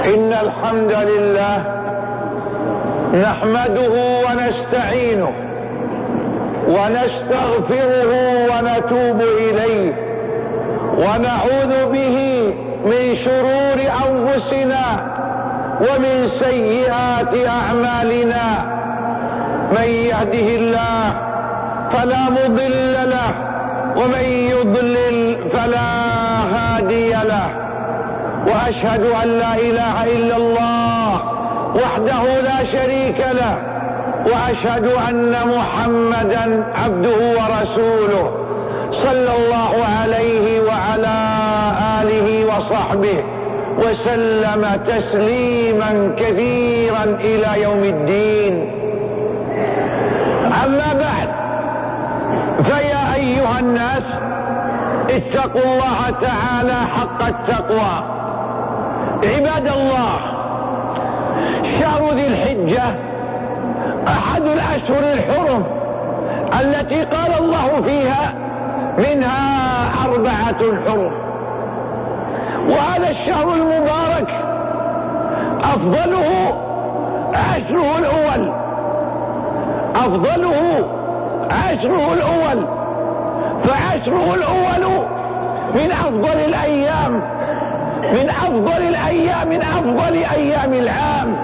إن الحمد لله نحمده ونستعينه ونستغفره ونتوب إليه ونعوذ به من شرور أنفسنا ومن سيئات أعمالنا. من يهده الله فلا مضل له ومن يضلل فلا هادي له، وأشهد أن لا إله إلا الله وحده لا شريك له، وأشهد أن محمدا عبده ورسوله صلى الله عليه وعلى آله وصحبه وسلم تسليما كثيرا إلى يوم الدين. أما بعد، فيا أيها الناس اتقوا الله تعالى حق التقوى. عباد الله، شهر ذي الحجة أحد الأشهر الحرم التي قال الله فيها منها 4 حرم، وهذا الشهر المبارك أفضله عشره الأول، أفضله عشره الأول، فعشره الأول من أفضل الأيام، من أفضل الأيام، من أفضل أيام العام،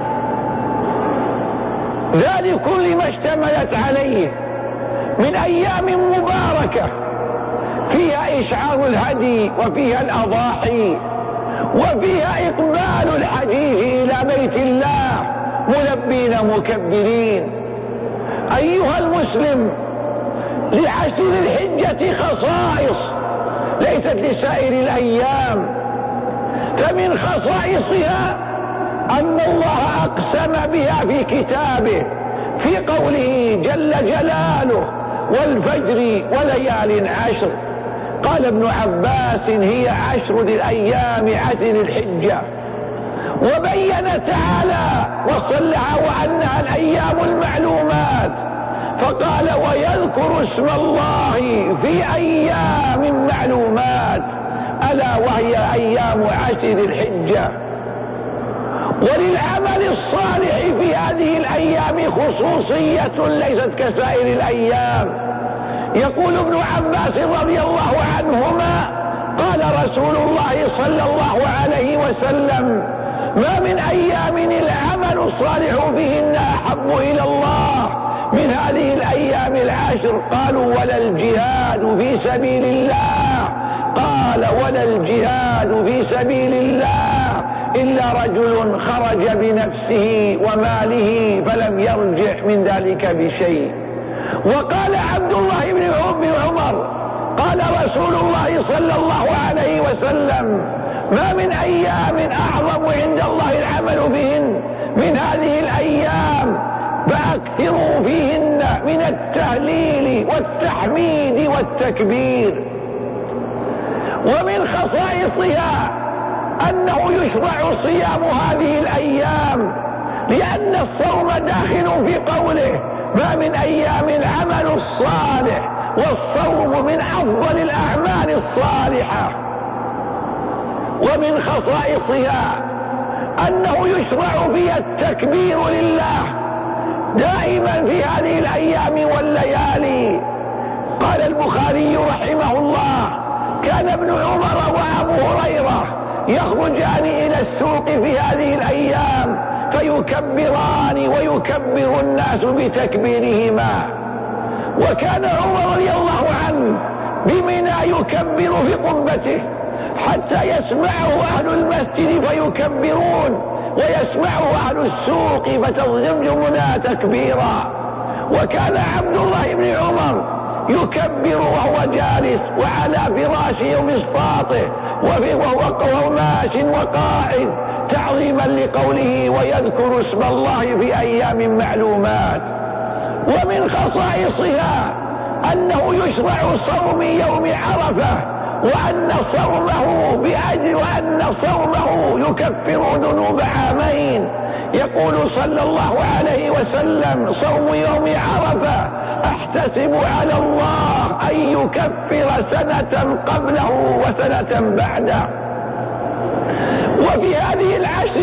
ذلك لما اشتملت عليه من أيام مباركة فيها إشعار الهدي وفيها الأضاحي وفيها إقبال الحجيج إلى بيت الله ملبين مكبرين. أيها المسلم، لعشر الحجة خصائص ليست لسائر الأيام، فمن خصائصها أن الله أقسم بها في كتابه في قوله جل جلاله والفجر وليال عشر. قال ابن عباس هي 10 الأيام 10 الحجة، وبين تعالى وصلها وأنها الأيام المعلومات، فقال ويذكر اسم الله في أيام معلومات، ألا وهي أيام 10 الحجة. وللعمل الصالح في هذه الأيام خصوصية ليست كسائر الأيام. يقول ابن عباس رضي الله عنهما قال رسول الله صلى الله عليه وسلم ما من أيام العمل الصالح فيهن أحب إلى الله من هذه الأيام 10. قالوا ولا الجهاد في سبيل الله؟ قال ولا الجهاد في سبيل الله إلا رجل خرج بنفسه وماله فلم يرجع من ذلك بشيء. وقال عبد الله بن عمر قال رسول الله صلى الله عليه وسلم ما من أيام أعظم عند الله العمل بهن من هذه الأيام، فأكثروا فيهن من التهليل والتحميد والتكبير. ومن خصائصها أنه يشرع صيام هذه الأيام، لأن الصوم داخل في قوله ما من أيام العمل الصالح، والصوم من أفضل الأعمال الصالحة. ومن خصائصها أنه يشرع فيها التكبير لله دائما في هذه الأيام والليالي. قال البخاري رحمه الله كان ابن عمر وأبو هريرة يخرجان إلى السوق في هذه الأيام فيكبران ويكبر الناس بتكبيرهما. وكان عمر رضي الله عنه بمنى يكبر في قبته حتى يسمعه أهل المسجد فيكبرون، ويسمعه أهل السوق فتزمجمنا تكبيرا. وكان عبد الله بن عمر يكبر وهو جالس وعلى فراشه ومسطاطه وهو ماش وقاعد، تعظيما لقوله ويذكر اسم الله في أيام معلومات. ومن خصائصها أنه يشرع صوم يوم عرفة، وأن صومه بأجر، وأن صومه يكفر ذنوب عامين. يقول صلى الله عليه وسلم صوم يوم عرفة أحتسب على الله أن يكفر سنة قبله وسنة بعده. وفي هذه العشر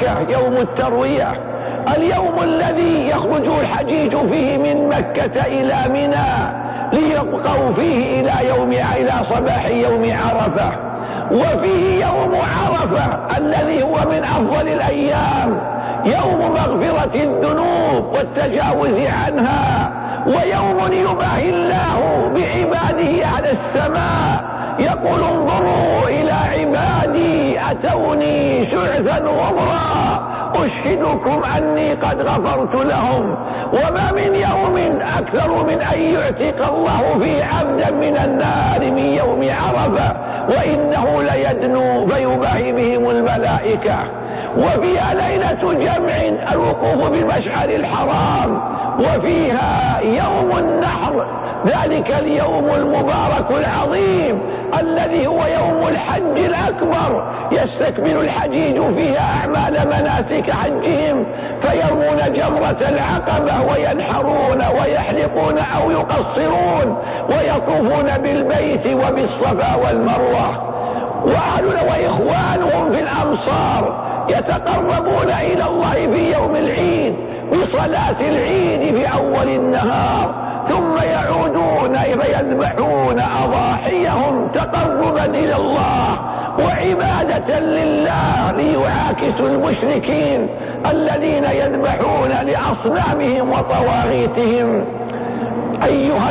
المباركة يوم التروية، اليوم الذي يخرج الحجيج فيه من مكة إلى منى ليبقوا فيه إلى صباح يوم عرفة. وفيه يوم عرفة الذي هو من أفضل الأيام، يوم مغفرة الذنوب والتجاوز عنها، ويوم يباهي الله بعباده على السماء يقول انظروا إلى عبادي أتوني شعثا غبرا أشهدكم أني قد غفرت لهم. وما من يوم أكثر من أن يعتق الله فيه عبدا من النار من يوم عرفة، وإنه ليدنو فيباهي بهم الملائكة. وفيها ليلة جمع الوقوف بالمشعر الحرام، وفيها يوم النحر، ذلك اليوم المبارك العظيم الذي هو يوم الحج الأكبر، يستكمل الحجيج فيها أعمال مناسك حجهم، فيرمون جمرة العقبة وينحرون ويحلقون أو يقصرون ويطوفون بالبيت وبالصفا والمروة. وأهلنا وإخوانهم في الأمصار يتقربون إلى الله في يوم العيد بصلاة العيد في أول النهار، ثم يعودون فيذبحون أضاحيهم تقربا إلى الله وعبادة لله ليعاكسوا المشركين الذين يذبحون لأصنامهم وطواغيتهم. أيها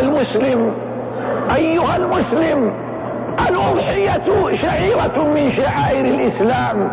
المسلم، الأضحية شعيرة من شعائر الإسلام،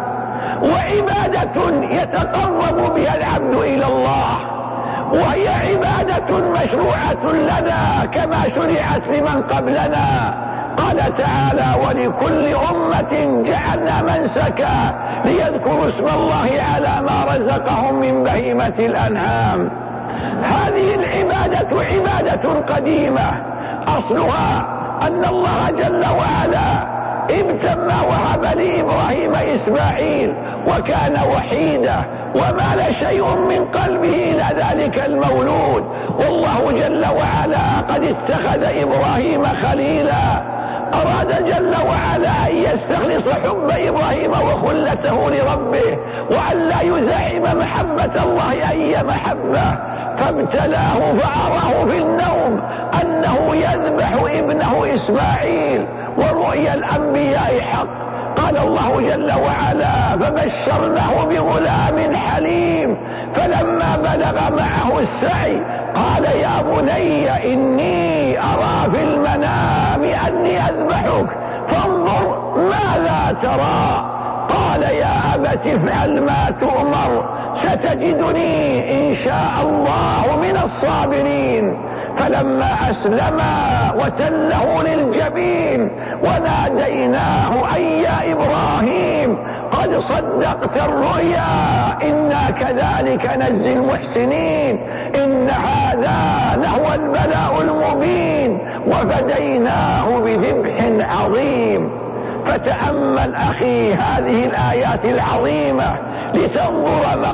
وعبادة يتقرب بها العبد إلى الله، وهي عبادة مشروعة لنا كما شرعت لمن قبلنا. قال تعالى ولكل أمة جعلنا منسكا ليذكروا اسم الله على ما رزقهم من بهيمة الأنعام. هذه العبادة عبادة قديمة، أصلها أن الله جل وعلا ابتم وهب لإبراهيم إسماعيل وكان وحيدا ومال شيء من قلبه إلى ذلك المولود، والله جل وعلا قد اتخذ إبراهيم خليلا. أراد جل وعلا أن يستخلص حب إبراهيم وخلته لربه وأن لا يزاحم محبة الله أي محبة، فابتلاه فأراه في النوم أنه يذبح ابنه إسماعيل، ورؤيا الأنبياء حق. قال الله جل وعلا فبشرناه بغلام حليم، فلما بلغ معه السعي قال يا بني إني أرى في المنام أني أذبحك فانظر ماذا ترى. قال يا أبت افعل ما تؤمر ستجدني إن شاء الله من الصابرين. فلما أسلما وتله للجبين وناديناه أن يا إبراهيم قد صدقت الرؤيا إنا كذلك نجزي المحسنين إن هذا لهو البلاء المبين وفديناه بذبح عظيم. فتأمل أخي هذه الآيات العظيمة لتنظر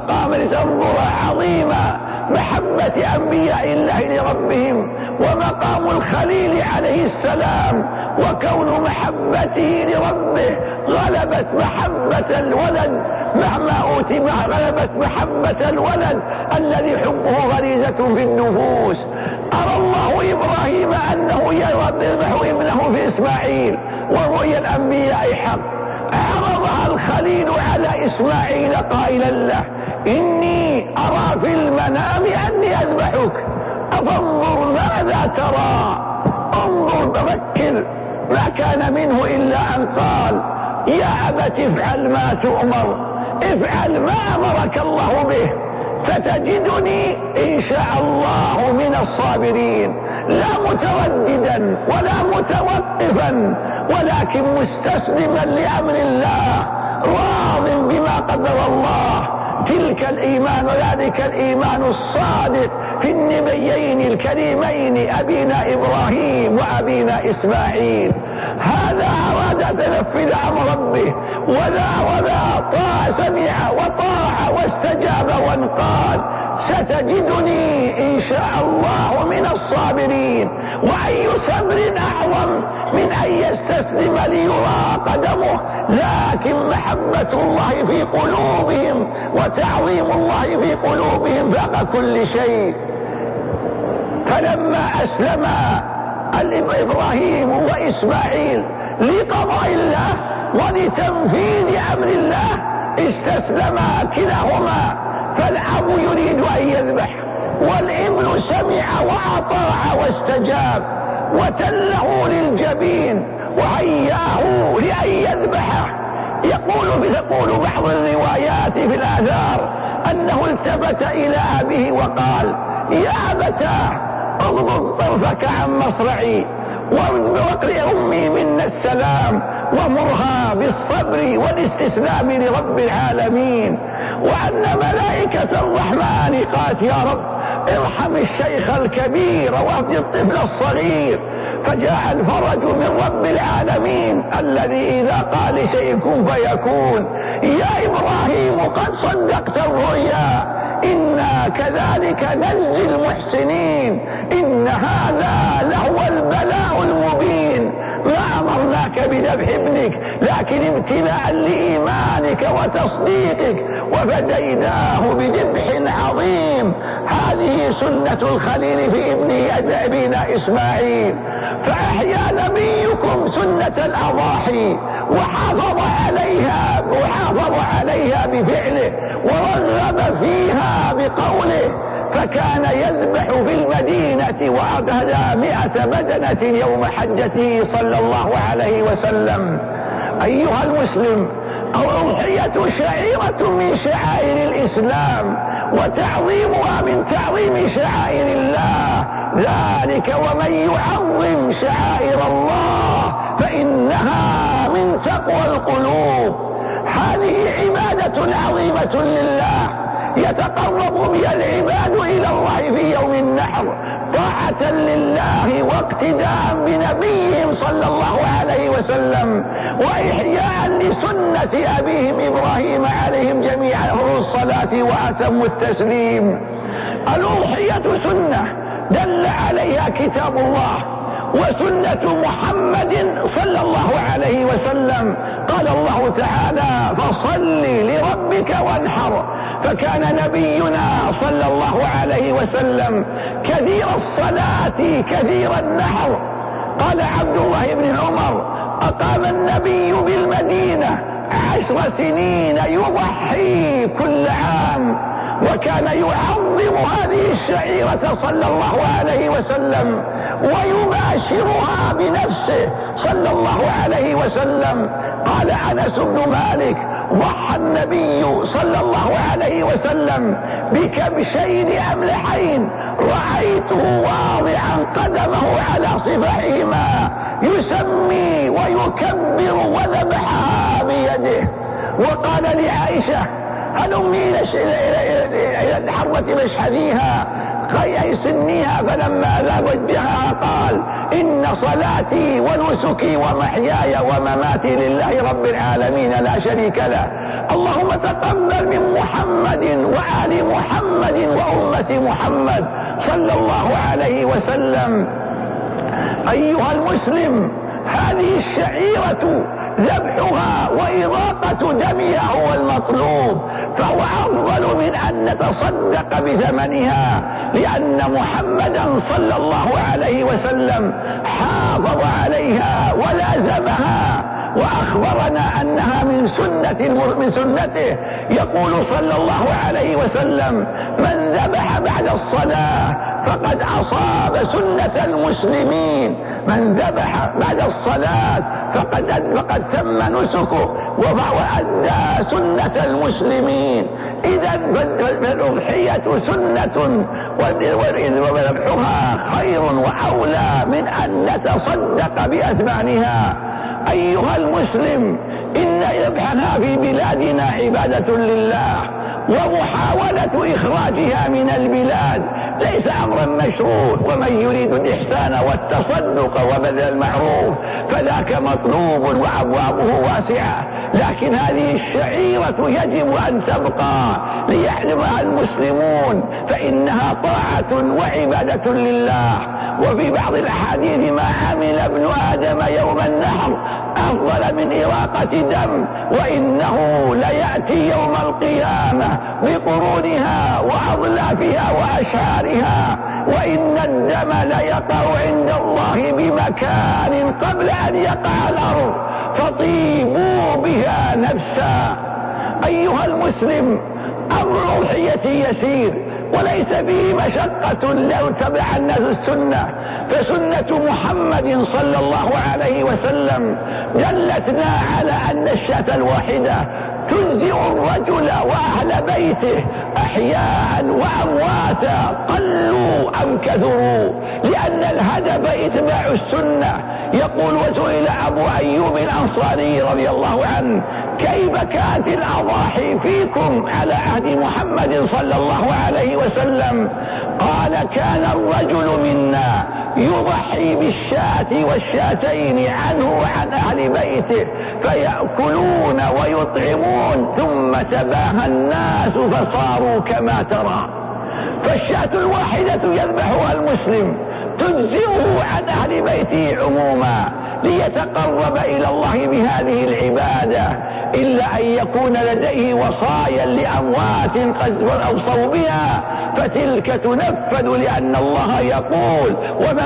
عظيم محبة أنبياء الله لربهم، ومقام الخليل عليه السلام، وكون محبته لربه غلبت محبة الولد مهما أوتي، غلبت محبة الولد الذي حبه غريزة في النفوس. أرى الله إبراهيم أنه يذبح ابنه في إسماعيل ورؤيا الأنبياء حق، عرضها الخليل على إسماعيل قائلا له إني أرى في المنام أني أذبحك أفانظر ماذا ترى. انظر تفكر، ما كان منه إلا أن قال يا أبت افعل ما تؤمر، افعل ما أمرك الله به ستجدني إن شاء الله من الصابرين، لا مترددا ولا متوقفا ولكن مستسلما لأمر الله راض بما قدر الله. تلك الإيمان وذلك الإيمان الصادق في النبيين الكريمين أبينا إبراهيم وأبينا إسماعيل. هذا أراد تنفذ أمر ربه وذا سمع وطاع واستجاب وانقاد، ستجدني إن شاء الله من الصابرين. وأي صبر أعظم من أن يستسلم ليرى قدمه، لكن محبة الله في قلوبهم وتعظيم الله في قلوبهم فوق كل شيء. فلما أسلم إبراهيم وإسماعيل لقضاء الله ولتنفيذ أمر الله استسلما كلاهما، فالأب يريد أن يذبح والابن سمع وأطاع واستجاب وتله للجبين وهياه لأن يذبحه. تقول بعض الروايات في الآثار أنه التفت إلى أبيه وقال: يا أبتاه اغضض طرفك عن مصرعي واقرئ أمي منا السلام ومرها بالصبر والاستسلام لرب العالمين. وأن ملائكة الرحمن قالت: يا رب ارحم الشيخ الكبير واهد الطفل الصغير. فجاء الفرج من رب العالمين الذي إذا قال شيء كن فيكون. يا إبراهيم قد صدقت الرؤيا، إنا كذلك نجزي المحسنين، إن هذا لهو البلاء المبين. ما أمرناك بذبح ابنك لكن ابتلاء لإيمانك وتصديقك، وفديناه بذبح عظيم. هذه سنة الخليل في أبينا إسماعيل. فأحيا نبيكم سنة الأضاحي وحافظ عليها بفعله ورغب فيها بقوله، فكان يذبح في المدينة وأبهدى 100 بدنة يوم حجته صلى الله عليه وسلم. أيها المسلم، الأضحية شعيرة من شعائر الإسلام وتعظيمها من تعظيم شعائر الله، ذلك ومن يعظم شعائر الله فإنها من تقوى القلوب. هذه عبادة عظيمة لله يتقرب بها العباد إلى الله في يوم النحر طاعة لله واقتداء بنبيهم صلى الله عليه وسلم، وإحياء لسنة أبيهم إبراهيم عليهم جميعا الصلاة وأتم التسليم. الأضحية سنة دل عليها كتاب الله وسنة محمد صلى الله عليه وسلم. قال الله تعالى: فصل لربك وانحر. فكان نبينا صلى الله عليه وسلم كثير الصلاة كثير النحر. قال عبد الله بن عمر: أقام النبي بالمدينة 10 سنين يضحي كل عام، وكان يعظم هذه الشعيرة صلى الله عليه وسلم ويباشرها بنفسه صلى الله عليه وسلم. قال أنس بن مالك: ضحى النبي صلى الله عليه وسلم بكبشين أملحين رأيته واضعا قدمه على صفحهما يسمي ويكبر وذبحها بيده. وقال لعائشة: هلمي إلى الحرة مشحذيها أي سنيها. فلما ذابت بها قال: إن صلاتي ونسكي ومحياي ومماتي لله رب العالمين لا شريك له. اللهم تقبل من محمد وآل محمد وأمة محمد صلى الله عليه وسلم. أيها المسلم، هذه الشعيرة ذبحها وإراقة دمها هو المطلوب، فهو أفضل من أن نتصدق بثمنها، لأن محمدا صلى الله عليه وسلم حافظ عليها ولازمها وأخبرنا أنها من سنته. يقول صلى الله عليه وسلم: من ذبح بعد الصلاة فقد أصاب سنة المسلمين. من ذبح بعد الصلاة فقد تم نسكه وأدى سنة المسلمين. إذا فالأضحية سنة وذبحها خير وأولى من أن نتصدق بأثمانها. أيها المسلم، إن ذبحنا في بلادنا عبادة لله ومحاولة إخراجها من البلاد ليس أمرا مشروع، ومن يريد الإحسان والتصدق وبذل المعروف فذاك مطلوب وأبوابه واسعة، لكن هذه الشعيرة يجب أن تبقى ليعلمها المسلمون، فإنها طاعة وعبادة لله. وفي بعض الأحاديث ما عمل ابن آدم يوم النحر أفضل من إراقة دم، وإنه ليأتي يوم القيامة بقرونها وأضلافها وأشعارها، وإن الدم ليقع عند الله بمكان قبل أن يقع الأرض، فطيبوا بها نفسا. أيها المسلم، أمر الأضحية يسير وليس فيه مشقة لو تبع الناس السنة، فسنة محمد صلى الله عليه وسلم دلتنا على أن الشاة الواحدة تجزئ الرجل وأهل بيته أحياء وأمواتا قلوا أم كثروا، لأن الهدف اتباع السنة. يقول: وسئل أبو أيوب الأنصاري رضي الله عنه: كيف كانت الأضاحي فيكم على عهد محمد صلى الله عليه وسلم؟ قال: كان الرجل منا يضحي بالشاة والشاتين عنه وعن أهل بيته فيأكلون ويطعمون، ثم تباهى الناس فصاروا كما ترى. فالشاة الواحدة يذبحها المسلم تجزئه عن أهل بيته عموما ليتقرب إلى الله بهذه العبادة، إلا أن يكون لديه وصايا لأموات قد أوصوا بها فتلك تنفذ، لأن الله يقول: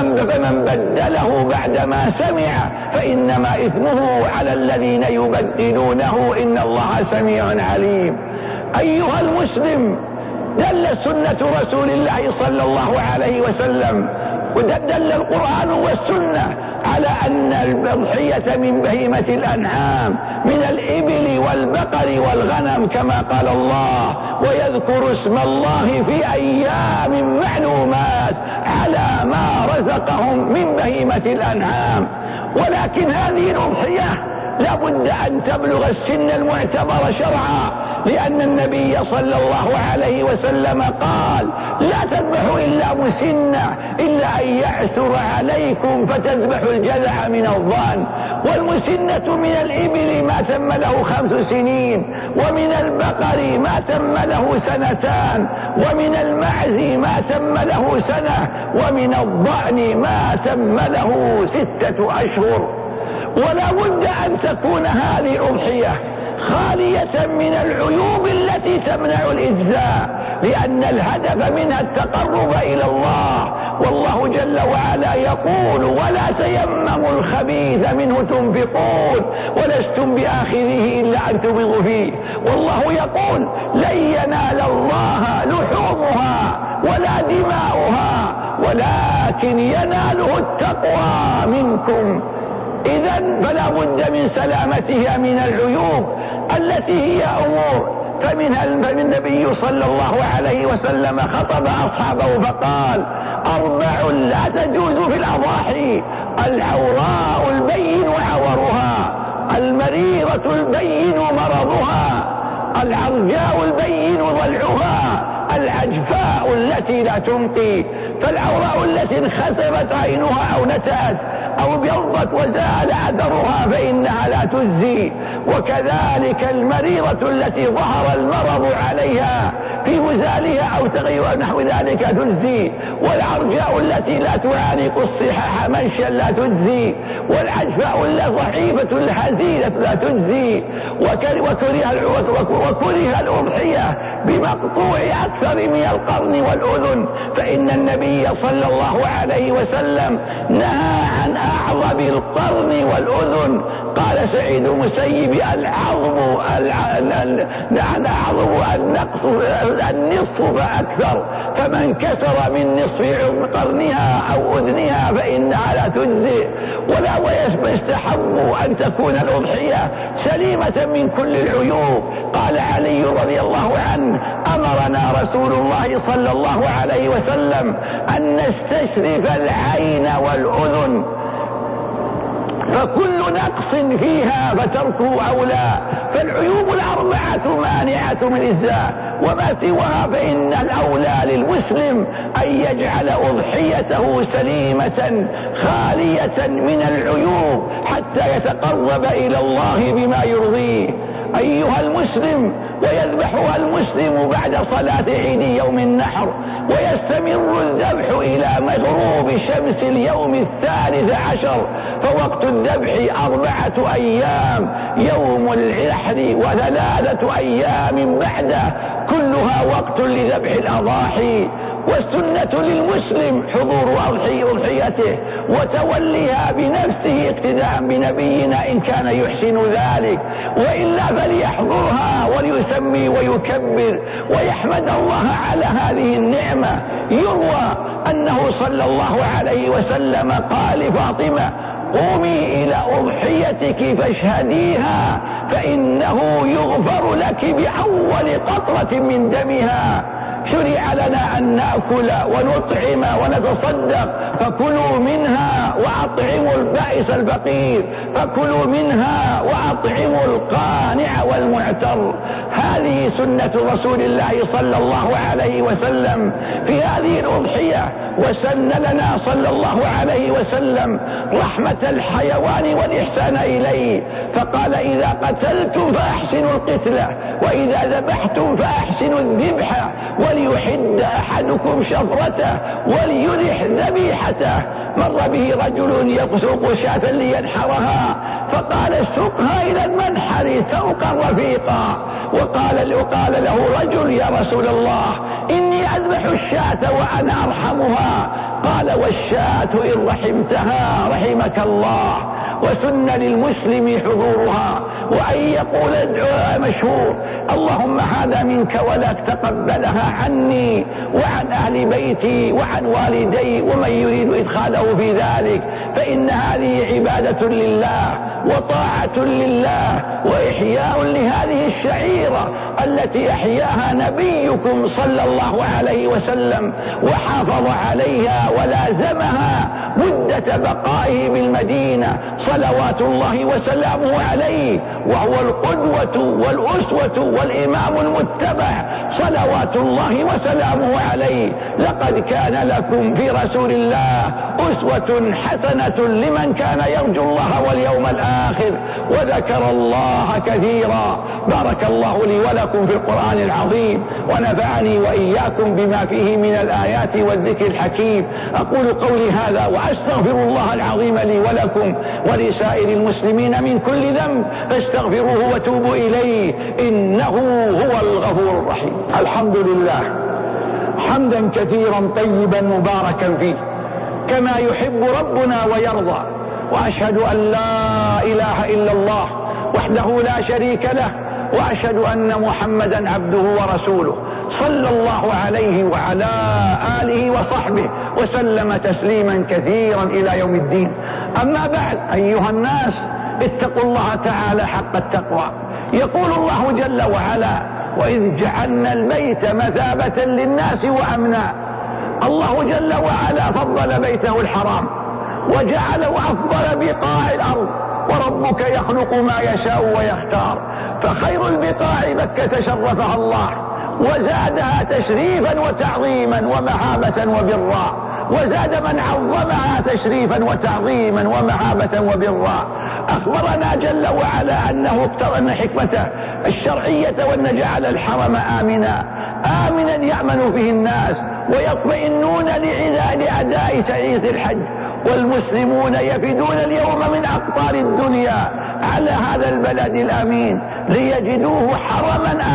فمن بدله بعدما سمع فإنما إثمه على الذين يبدلونه، إن الله سميع عليم. أيها المسلم، دل سنة رسول الله صلى الله عليه وسلم ودل القرآن والسنة على أن الأضحية من بهيمة الأنعام من الإبل والبقر والغنم، كما قال الله: ويذكر اسم الله في أيام معلومات على ما رزقهم من بهيمة الأنعام. ولكن هذه الأضحية لابد أن تبلغ السن المعتبر شرعا، لأن النبي صلى الله عليه وسلم قال: لا تذبحوا إلا مسنة، إلا أن يعثر عليكم فتذبحوا الجذع من الضأن. والمسنة من الإبل ما تم له 5 سنين، ومن البقر ما تم له 2 سنين، ومن المعز ما تم له 1 سنة، ومن الضأن ما تم له 6 أشهر. ولا بد أن تكون هذه الأضحية خالية من العيوب التي تمنع الإجزاء، لأن الهدف منها التقرب إلى الله، والله جل وعلا يقول: ولا تيمموا الخبيث منه تنفقون ولستم بآخذه إلا أن تبغوا فيه. والله يقول: لن ينال الله لحومها ولا دماؤها ولكن يناله التقوى منكم. إذن فلا بد من سلامتها من العيوب التي هي أمور. فمن النبي صلى الله عليه وسلم خطب أصحابه فقال: 4 لا تجوز في الأضاحي: العوراء البين عورها، المريضة البين مرضها، العرجاء البين ضلعها، العجفاء التي لا تنقي. فالعوراء التي انخسفت عينها أو نتأت أو ابيضت وزال أثرها فإنها لا تجزي، وكذلك المريضة التي ظهر المرض عليها في مزالها أو تغير نحو ذلك تجزي، والعرجاء التي لا تعانق الصحاح منشا لا تجزي، والعجفاء الضعيفة الهزيلة لا تجزي. وكره الأضحية بمقطوع أكثر من القرن والأذن، فإن النبي صلى الله عليه وسلم نهى عن أعظم القرن والأذن. قال سعيد المسيب: العظم النصف فأكثر، فمن كسر من نصف قرنها أو أذنها فإنها لا تجزئ. ولا ويستحب أن تكون الأضحية سليمة من كل العيوب. قال علي رضي الله عنه: أمرنا رسول الله صلى الله عليه وسلم أن نستشرف العين والأذن فكل نقص فيها فتركه أولى. فالعيوب الأربعة مانعة من الإجزاء، وما سواها فإن الأولى للمسلم أن يجعل أضحيته سليمة خالية من العيوب حتى يتقرب إلى الله بما يرضيه أيها المسلم. ويذبحها المسلم بعد صلاة عيد يوم النحر، ويستمر الذبح إلى مغروب شمس اليوم 13، فوقت الذبح 4 أيام يوم النحر و3 أيام بعده، كلها وقت لذبح الأضاحي. والسنة للمسلم حضور أضحيته وتوليها بنفسه اقتداء بنبينا إن كان يحسن ذلك، وإلا فليحضرها وليسمي ويكبر ويحمد الله على هذه النعمة. يروى أنه صلى الله عليه وسلم قال لفاطمة: قومي إلى أضحيتك فاشهديها فإنه يغفر لك بأول قطرة من دمها. شرع لنا أن نأكل ونطعم ونتصدق، فكلوا منها وأطعموا البائس الفقير، فكلوا منها وأطعموا القانع والمعتر. هذه سنة رسول الله صلى الله عليه وسلم في هذه الأضحية. وسن لنا صلى الله عليه وسلم رحمة الحيوان والإحسان إليه، فقال: إذا قتلتم فأحسنوا القتلة، وإذا ذبحتم فأحسنوا الذبح، وليحد أحدكم شفرته وليرح ذبيحته. مر به رجل يسوق شاة لينحرها، فقال: سقها إلى المنحر سوقا رفيقا. وقال له رجل: يا رسول الله، إني أذبح الشاة وأنا أرحمها. قال: والشاة إن رحمتها رحمك الله. وسن للمسلم حضورها، وأن يقول الدعاء مشهور: اللهم هذا منك ولك تقبلها عني وعن أهل بيتي وعن والدي ومن يريد إدخاله في ذلك، فإن هذه عبادة لله وطاعة لله وإحياء لهذه الشعيرة التي أحياها نبيكم صلى الله عليه وسلم وحافظ عليها ولازمها مدة بقائه بالمدينة صلوات الله وسلامه عليه، وهو القدوة والأسوة والإمام المتبع صلوات الله وسلامه عليه. لقد كان لكم في رسول الله أسوة حسنة لمن كان يرجو الله واليوم الآخر وذكر الله كثيرا. بارك الله لي ولكم في القرآن العظيم، ونفعني وإياكم بما فيه من الآيات والذكر الحكيم. أقول قولي هذا وأستغفر الله العظيم لي ولكم ولسائر المسلمين من كل ذنب، فاستغفروه وتوبوا إليه إنه هو الغفور الرحيم. الحمد لله حمدا كثيرا طيبا مباركا فيه كما يحب ربنا ويرضى، وأشهد أن لا إله إلا الله وحده لا شريك له، وأشهد أن محمدا عبده ورسوله صلى الله عليه وعلى آله وصحبه وسلم تسليما كثيرا إلى يوم الدين. أما بعد، أيها الناس، اتقوا الله تعالى حق التقوى. يقول الله جل وعلا: وإذ جعلنا البيت مثابة للناس وأمنا. الله جل وعلا فضل بيته الحرام وجعله أفضل بقاع الأرض، وربك يخلق ما يشاء ويختار، فخير البقاع مكة شرفها الله وزادها تشريفا وتعظيما ومهابة وبرا، وزاد من عظمها تشريفا وتعظيما ومهابة وبرا. أخبرنا جل وعلا أنه اقترن حكمته الشرعية وأن جعل الحرم آمنا يأمن فيه الناس ويطمئنون لأداء شريعة الحج، والمسلمون يفدون اليوم من أقطار الدنيا على هذا البلد الأمين ليجدوه حرما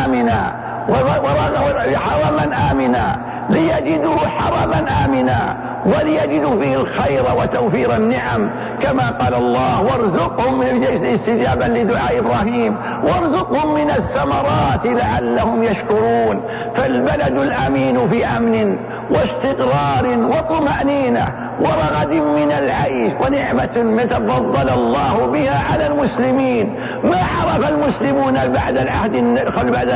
آمنا وليجدوا فيه الخير وتوفير النعم، كما قال الله: وارزقهم من استجابا لدعاء إبراهيم وارزقهم من الثمرات لعلهم يشكرون. فالبلد الأمين في أمن واستقرار وطمأنينة ورغد من العيش ونعمة تفضل الله بها على المسلمين. ما عرف المسلمون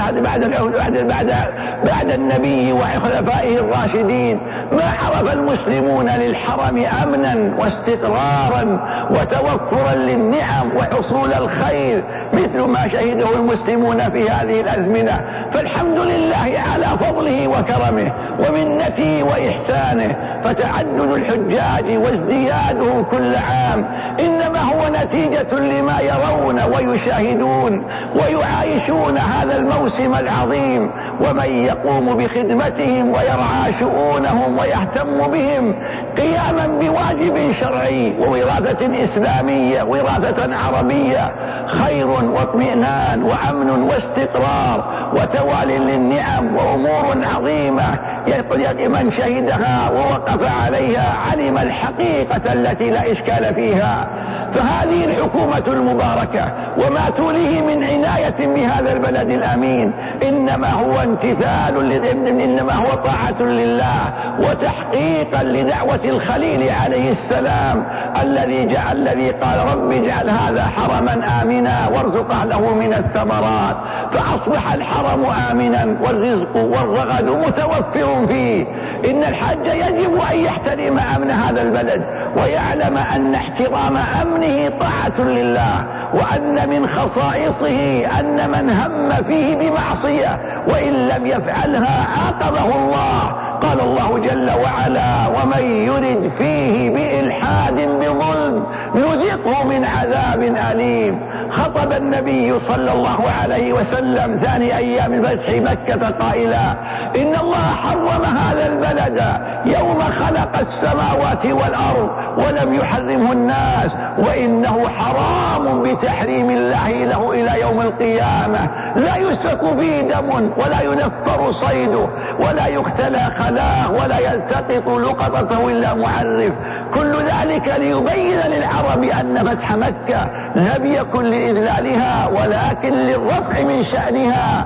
بعد النبي وخلفائه الراشدين، ما عرف المسلمون المسلمون للحرم أمنا واستقرارا وتوفرا للنعم وحصول الخير مثل ما شهده المسلمون في هذه الأزمنة. فالحمد لله على فضله وكرمه ومنته وإحسانه. فتعدد الحجاج وازدياده كل عام إنما هو نتيجة لما يرون ويشاهدون ويعايشون هذا الموسم العظيم. ومن يقوم بخدمتهم ويرعى شؤونهم ويهتم بهم قياما بواجب شرعي ووراثة إسلامية وراثة عربية خير واطمئنان وأمن واستقرار وتوال للنعم وأمور عظيمة. من شهدها ووقف عليها علم الحقيقة التي لا إشكال فيها. فهذه الحكومة المباركة وما توليه من عناية بهذا البلد الأمين إنما هو امتثال إنما هو طاعة لله وتحقيقا لدعوة الخليل عليه السلام الذي قال رب اجعل هذا حرما آمنا وارزق أهله من الثمرات. فأصبح الحرم آمنا والرزق والرغد متوفر فيه. إن الحج يجب أن يحترم أمن هذا البلد ويعلم أن احترام أمنه طاعة لله وأن من خصائصه أن من هم فيه بمعصية وإن لم يفعلها عاقبه الله. قال الله جل وعلا ومن يرد فيه بإلحاد بظلم نذقه من عذاب أليم. خطب النبي صلى الله عليه وسلم ثاني أيام فتح مكة قائلا إن الله حرم هذا البلد يوم خلق السماوات والأرض ولم يحرمه الناس وإنه حرام بتحريم الله له إلى يوم القيامة. لا يسفك فيه دم ولا ينفر صيده ولا يختلى خلاه ولا يلتقط لقطته إلا معرف. كل ذلك ليبين للعرب أن فتح مكة لم يكن لإذلالها ولكن للرفع من شأنها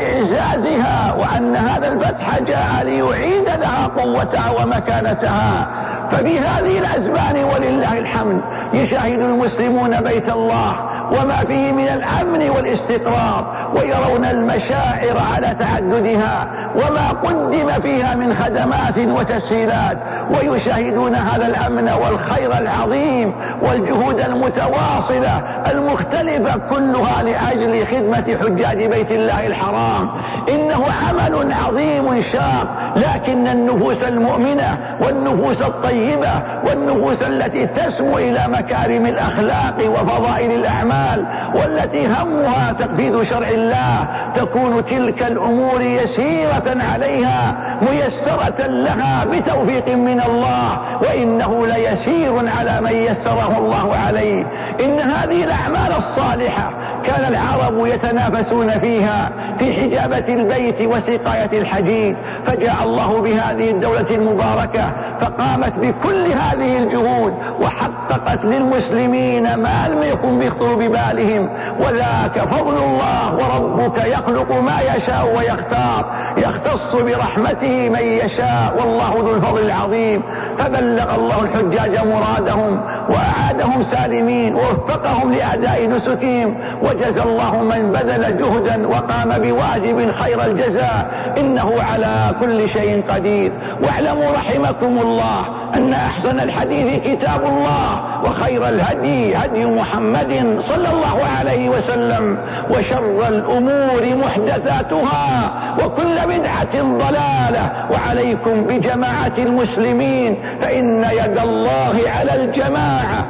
وإعزازها وأن هذا الفتح جاء ليعيد لها قوتها ومكانتها. ففي هذه الأزمان ولله الحمد يشاهد المسلمون بيت الله وما فيه من الأمن والاستقرار ويرون المشاعر على تعددها وما قدم فيها من خدمات وتسهيلات ويشاهدون هذا الأمن والخير العظيم والجهود المتواصلة المختلفة كلها لأجل خدمة حجاج بيت الله الحرام. إنه عمل عظيم شاق لكن النفوس المؤمنة والنفوس الطيبة والنفوس التي تسمو إلى مكارم الأخلاق وفضائل الأعمال والتي همها تنفيذ شرع الله تكون تلك الأمور يسيرة عليها ميسرة لها بتوفيق من الله وإنه ليسير على من يسره الله عليه. إن هذه الأعمال الصالحة كان العرب يتنافسون فيها في حجابة البيت وسقاية الحجيج فجاء الله بهذه الدولة المباركة فقامت بكل هذه الجهود وحققت للمسلمين ما لم يكن بيخطر ببالهم وذاك فضل الله وربك يخلق ما يشاء ويختار يختص برحمته من يشاء والله ذو الفضل العظيم. فبلغ الله الحجاج مرادهم وأعادهم سالمين ووفقهم لأداء نسكهم وجزى الله من بذل جهدا وقام بواجب خير الجزاء إنه على كل شيء قدير. واعلموا رحمكم الله أن أحسن الحديث كتاب الله وخير الهدي هدي محمد صلى الله عليه وسلم وشر الأمور محدثاتها وكل بدعة ضلالة وعليكم بجماعة المسلمين فإن يد الله على الجماعة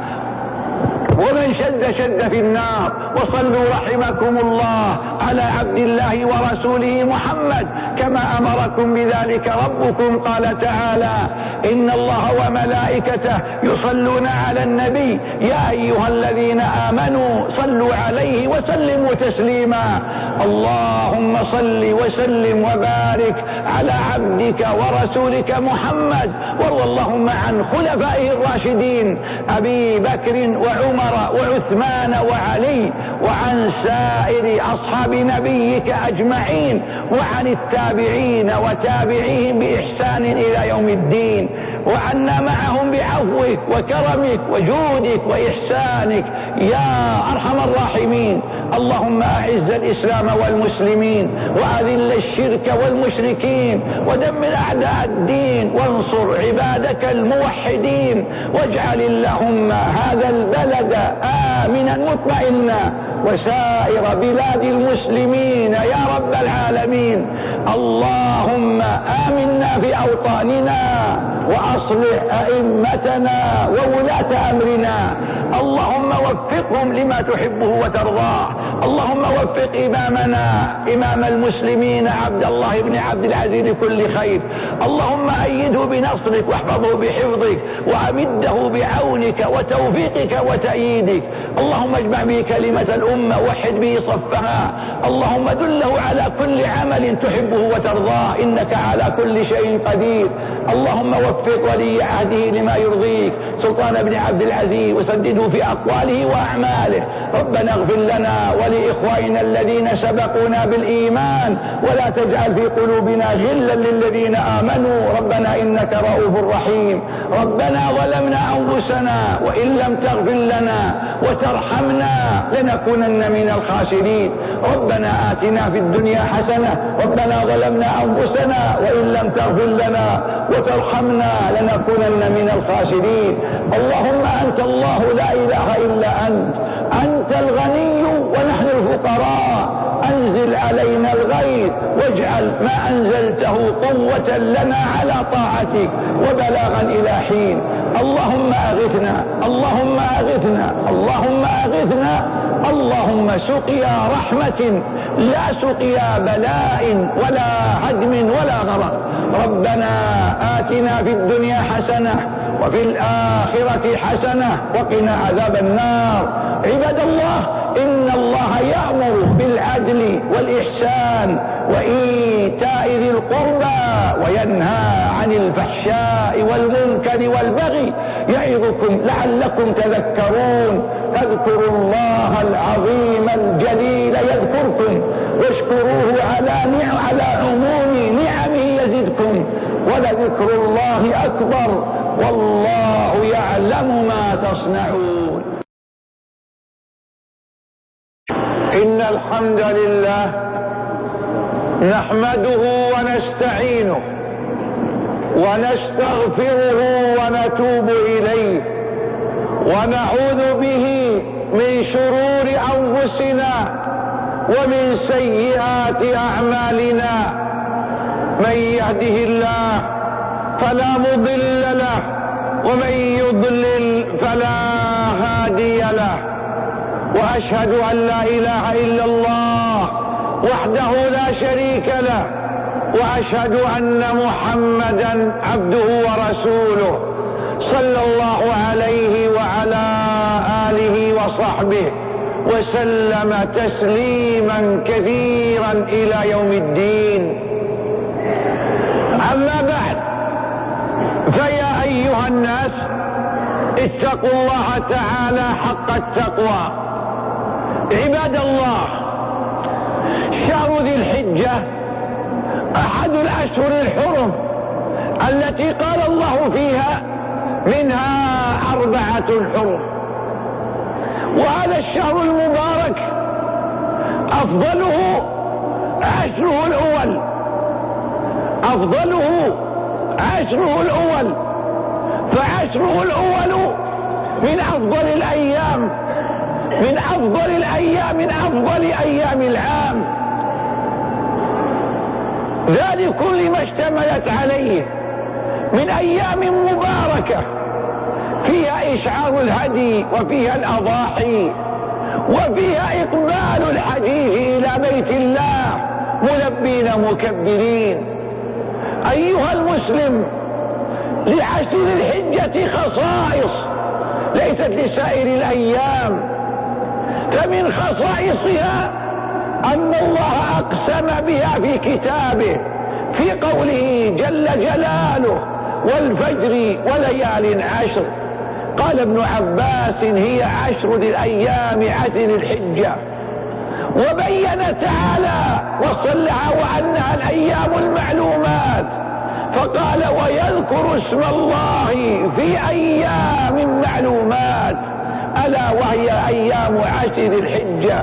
ومن شد في النار. وصلوا رحمكم الله على عبد الله ورسوله محمد كما أمركم بذلك ربكم. قال تعالى إن الله وملائكته يصلون على النبي يا أيها الذين آمنوا صلوا عليه وسلموا تسليما. اللهم صل وسلم وبارك على عبدك ورسولك محمد وارض اللهم عن خلفائه الراشدين أبي بكر وعمر وعثمان وعلي وعن سائر أصحاب نبيك أجمعين وعن التابعين وتابعيهم بإحسان إلى يوم الدين. وعنا معهم بعفوك وكرمك وجودك وإحسانك يا أرحم الراحمين. اللهم أعز الإسلام والمسلمين وأذل الشرك والمشركين ودمر أعداء الدين وانصر عبادك الموحدين، واجعل اللهم هذا البلد آمنا مطمئنا وسائر بلاد المسلمين يا رب العالمين. اللهم آمنا في أوطاننا وأصلح أئمتنا وولاة أمرنا، اللهم وفقهم لما تحبه وترضاه. اللهم وفق إمامنا إمام المسلمين عبد الله بن عبد العزيز لكل خير، اللهم أيده بنصرك واحفظه بحفظك وأمده بعونك وتوفيقك وتأييدك. اللهم اجمع به كلمة الأمة وحد به صفها، اللهم دله على كل عمل تحبه وترضاه إنك على كل شيء قدير. اللهم وفق ولي عهده لما يرضيك سلطان بن عبد العزيز وسدده في أقواله وأعماله. ربنا اغفر لنا ولإخواننا الذين سبقونا بالإيمان ولا تجعل في قلوبنا غلا للذين آمنوا ربنا إنك رؤوف رحيم. ربنا ظلمنا أنفسنا وإن لم تغفر لنا وترحمنا لنكونن من الخاسرين. ربنا آتنا في الدنيا حسنة ربنا ظلمنا أنفسنا وإن لم تغفر لنا وترحمنا لنكونن من الخاسرين. اللهم أنت الله لا إله إلا أنت الغني ونحن الفقراء، أنزل علينا الغيث واجعل ما أنزلته قوة لنا على طاعتك وبلاغا إلى حين. اللهم أغثنا اللهم أغثنا اللهم أغثنا، اللهم سقيا رحمة لا سقيا بلاء ولا هدم ولا غرق. ربنا آتنا في الدنيا حسنة وفي الآخرة حسنة وقنا عذاب النار. عباد الله، إن الله يأمر بالعدل والإحسان وإيتاء ذي القربى وينهى عن الفحشاء والمنكر والبغي يعظكم لعلكم تذكرون. فاذكروا الله العظيم الجليل يذكركم واشكروه على عموم نعمه يزدكم ولذكر الله أكبر والله يعلم ما تصنعون. إن الحمد لله نحمده ونستعينه ونستغفره ونتوب إليه ونعوذ به من شرور أنفسنا ومن سيئات أعمالنا. من يهده الله فلا مضل له ومن يضلل فلا هادي له، وأشهد أن لا إله إلا الله وحده لا شريك له، وأشهد أن محمدا عبده ورسوله صلى الله عليه وعلى آله وصحبه وسلم تسليما كثيرا إلى يوم الدين. أما بعد، فيا أيها الناس اتقوا الله تعالى حق التقوى. عباد الله، شهر ذي الحجة أحد الأشهر الحرم التي قال الله فيها منها 4 حرم، وهذا الشهر المبارك أفضله عشره الأول، أفضله عشره الأول، فعشره الأول من أفضل الأيام، من أفضل الأيام، من أفضل أيام العام، ذلك لما اشتملت عليه من أيام مباركة فيها إشعار الهدي وفيها الأضاحي وفيها إقبال الحجيج إلى بيت الله ملبين مكبرين. أيها المسلم، لعشر الحجة خصائص ليست لسائر الأيام، فمن خصائصها أن الله أقسم بها في كتابه في قوله جل جلاله والفجر وليال عشر. قال ابن عباس هي 10 ذي الأيام 10 الحجة، وبين تعالى وصلها وأنها الأيام المعلومات فقال ويذكر اسم الله في أيام معلومات، ألا وهي أيام 10 الحجة.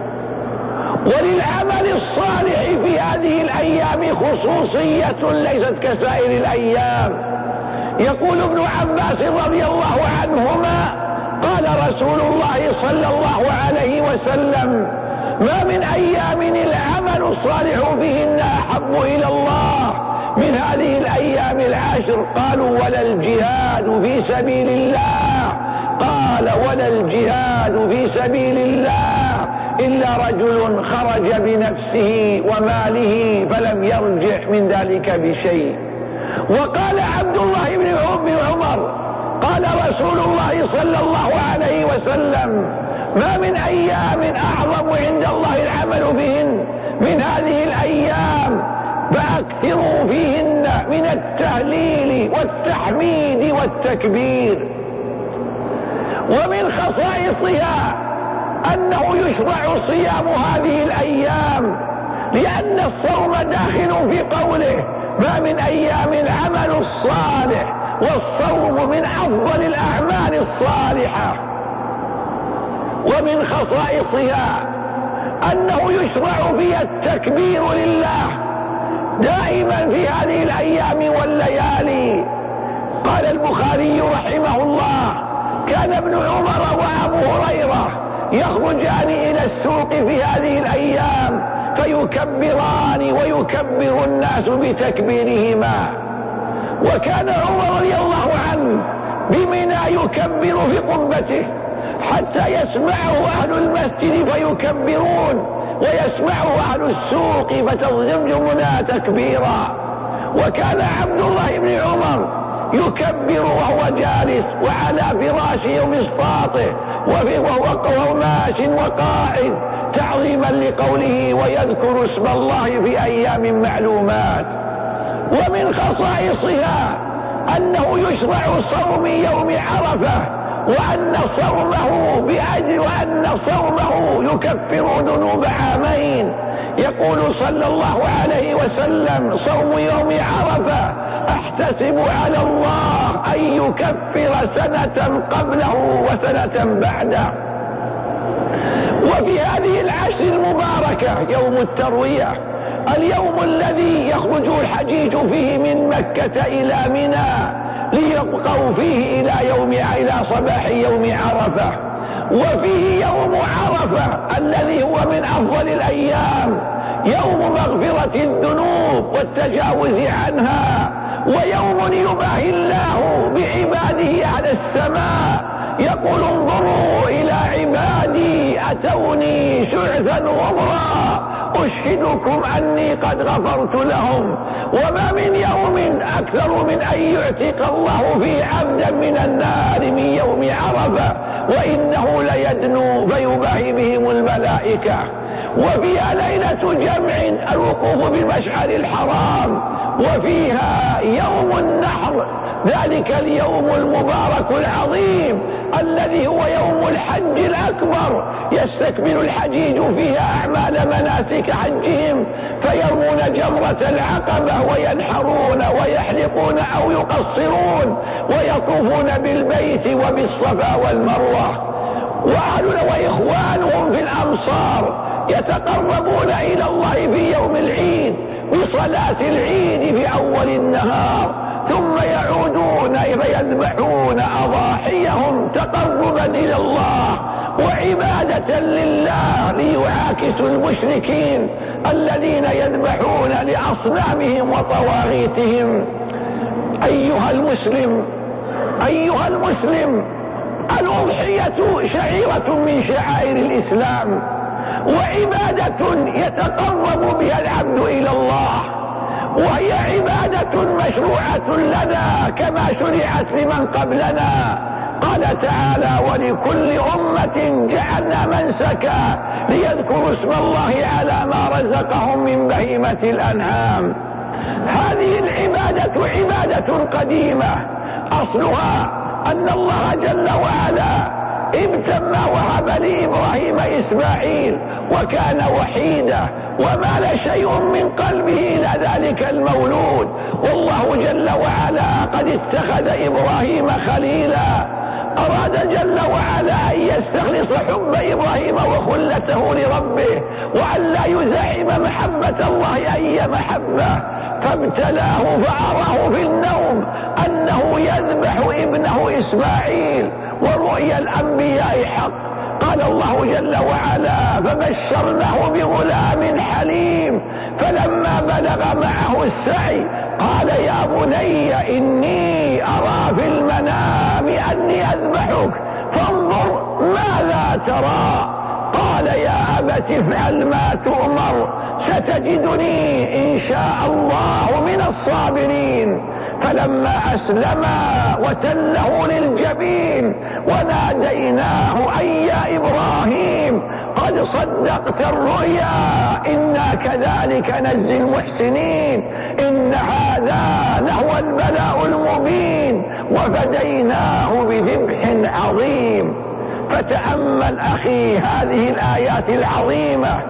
وللعمل الصالح في هذه الأيام خصوصية ليست كسائر الأيام. يقول ابن عباس رضي الله عنهما قال رسول الله صلى الله عليه وسلم ما من أيام العمل الصالح فيهن أحب إلى الله من هذه الأيام 10. قالوا ولا الجهاد في سبيل الله؟ قال ولا الجهاد في سبيل الله إلا رجل خرج بنفسه وماله فلم يرجع من ذلك بشيء. وقال عبد الله بن عمر قال رسول الله صلى الله عليه وسلم ما من أيام أعظم عند الله العمل بهن من هذه الأيام فأكثروا فيهن من التهليل والتحميد والتكبير. ومن خصائصها أنه يشرع صيام هذه الأيام، لأن الصوم داخل في قوله ما من أيام العمل الصالح، والصوم من أفضل الأعمال الصالحة. ومن خصائصها أنه يشرع فيها التكبير لله دائما في هذه الأيام والليالي. قال البخاري رحمه الله كان ابن عمر وأبو هريرة يخرجان إلى السوق في هذه الأيام فيكبران ويكبر الناس بتكبيرهما. وكان عمر رضي الله عنه بمنى يكبر في قبته حتى يسمعه أهل المسجد فيكبرون ويسمعه أهل السوق فتزمجمنا تكبيرا. وكان عبد الله بن عمر يكبر وهو جالس وعلى فراشه ومسطاطه وهو ماش وقاعد تعظيما لقوله ويذكر اسم الله في أيام معلومات. ومن خصائصها أنه يشرع صوم يوم عرفة، وأن صومه بأجر، وأن صومه يكفر ذنوب عامين. يقول صلى الله عليه وسلم صوم يوم عرفة أحتسب على الله أن يكفر سنة قبله وسنة بعده. وفي هذه 10 المباركة يوم التروية، اليوم الذي يخرج الحجيج فيه من مكة إلى منى ليبقوا فيه إلى صباح يوم عرفة. وفيه يوم عرفة الذي هو من أفضل الأيام، يوم مغفرة الذنوب والتجاوز عنها، ويوم يباهي الله بعباده على السماء يقول انظروا إلى عبادي أتوني شعثا غبرا أشهدكم أني قد غفرت لهم. وما من يوم أكثر من أن يعتق الله فيه عبدا من النار من يوم عرفة، وإنه ليدنو فيباهي بهم الملائكة. وفيها ليلة جمع الوقوف بالمشعر الحرام، وفيها يوم النحر ذلك اليوم المبارك العظيم الذي هو يوم الحج الأكبر، يستكمل الحجيج فيها أعمال مناسك حجهم فيرمون جمرة العقبة وينحرون ويحلقون أو يقصرون ويطوفون بالبيت وبالصفا والمروة. وأهلنا وإخوانهم في الأمصار يتقربون إلى الله في يوم العيد بصلاة العيد في أول النهار، ثم يعودون فيذبحون أضاحيهم تقربا إلى الله وعبادة لله ليعاكسوا المشركين الذين يذبحون لأصنامهم وطواغيتهم. أيها المسلم، الأضحية شعيرة من شعائر الإسلام، وعبادة يتقرب بها العبد إلى الله، وهي عبادة مشروعة لنا كما شرعت لمن قبلنا. قال تعالى ولكل أمة جعلنا منسكا ليذكروا اسم الله على ما رزقهم من بهيمة الأنعام. هذه العبادة عبادة قديمة، أصلها أن الله جل وعلا ابتما وهب لإبراهيم إسماعيل وكان وحيدا ومال شيء من قلبه إلى ذلك المولود، والله جل وعلا قد اتخذ إبراهيم خليلا. أراد جل وعلا أن يستخلص حب إبراهيم وخلته لربه وأن لا يزعم محبة الله أي محبة، فابتلاه فأراه في النوم أنه يذبح ابنه إسماعيل، ورؤيا الأنبياء حق. قال الله جل وعلا فبشرناه بغلام حليم، فلما بلغ معه السعي قال يا بني إني أرى في المنام أني أذبحك فانظر ماذا ترى. قال يا أبت افعل ما تؤمر ستجدني إن شاء الله من الصابرين. فلما أسلما وتله للجبين وناديناه أي يا إبراهيم قد صدقت الرؤيا إنا كذلك نجزي المحسنين إن هذا لهو البلاء المبين وفديناه بذبح عظيم. فتأمل أخي هذه الآيات العظيمة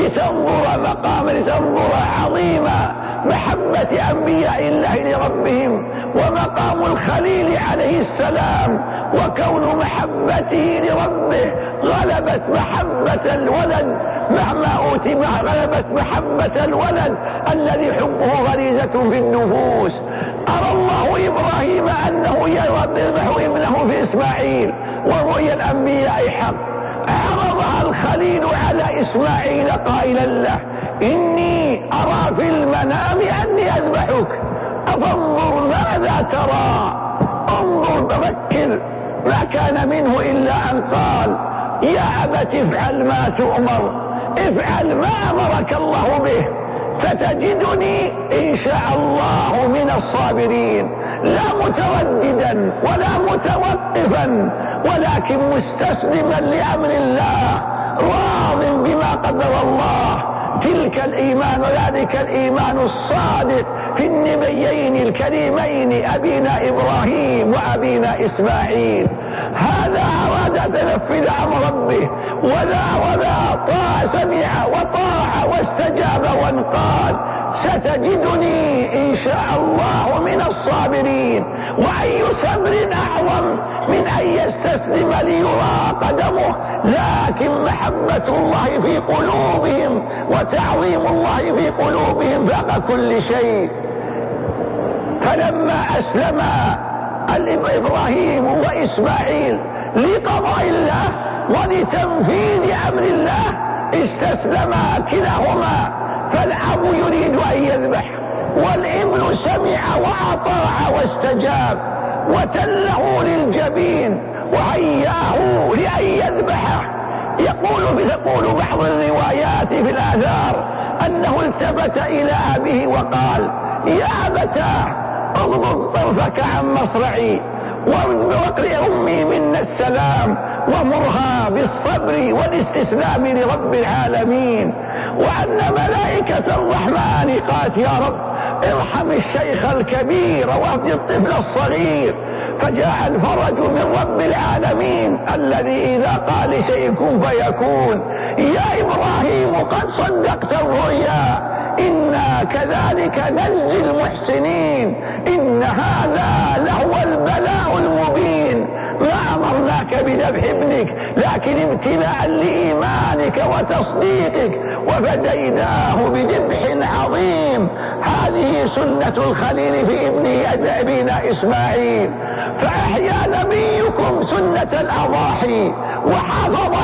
لتنظر عظيمة محبة أنبياء الله لربهم، ومقام الخليل عليه السلام، وكون محبته لربه غلبت محبة الولد مهما أوتي، غلبت محبة الولد الذي حبه غريزة في النفوس. أرى الله إبراهيم أنه يذبح ابنه في إسماعيل ورؤيا الأنبياء حق، عرضها الخليل على إسماعيل قائلا له إني أرى في المنام أني أذبحك أفانظر ماذا ترى. انظر تفكر، ما كان منه إلا أن قال يا أبت افعل ما تؤمر، افعل ما أمرك الله به ستجدني إن شاء الله من الصابرين. لا مترددا ولا متوقفا ولكن مستسلما لأمر الله راض بما قدر الله. تلك الإيمان وذلك الإيمان الصادق في النبيين الكريمين أبينا إبراهيم وأبينا إسماعيل. هذا أراد أن ينفذ أمر ربه وذا سمع وطاع واستجاب وانقاد ستجدني إن شاء الله من الصابرين. وأي صبر أعظم من أن يستسلم ليرى قدمه، لكن محبة الله في قلوبهم وتعظيم الله في قلوبهم فوق كل شيء. فلما أسلم إبراهيم وإسماعيل لقضاء الله ولتنفيذ أمر الله استسلما كلاهما، فالأب يريد أن يذبح والابن سمع وأطاع واستجاب وتله للجبين وهياه لأن يذبحه. يقول بعض الروايات في الآثار أنه التفت إلى أبيه وقال يا أبتاه اغضض طرفك عن مصرعي واقرئ أمي منا السلام ومرها بالصبر والاستسلام لرب العالمين. وأن ملائكة الرحمن قالت يا رب ارحم الشيخ الكبير واهد الطفل الصغير، فجاء الفرج من رب العالمين الذي إذا قال شيء كن فيكون. يا إبراهيم قد صدقت الرؤيا إنا كذلك نجزي المحسنين إن هذا لهو البلاء المبين. ما أمرناك بذبح ابنك لكن ابتلاء لإيمانك وتصديقك وفديناه بذبح عظيم. هذه سنة الخليل في أبينا إسماعيل. فأحيا نبيكم سنة الأضاحي وحافظ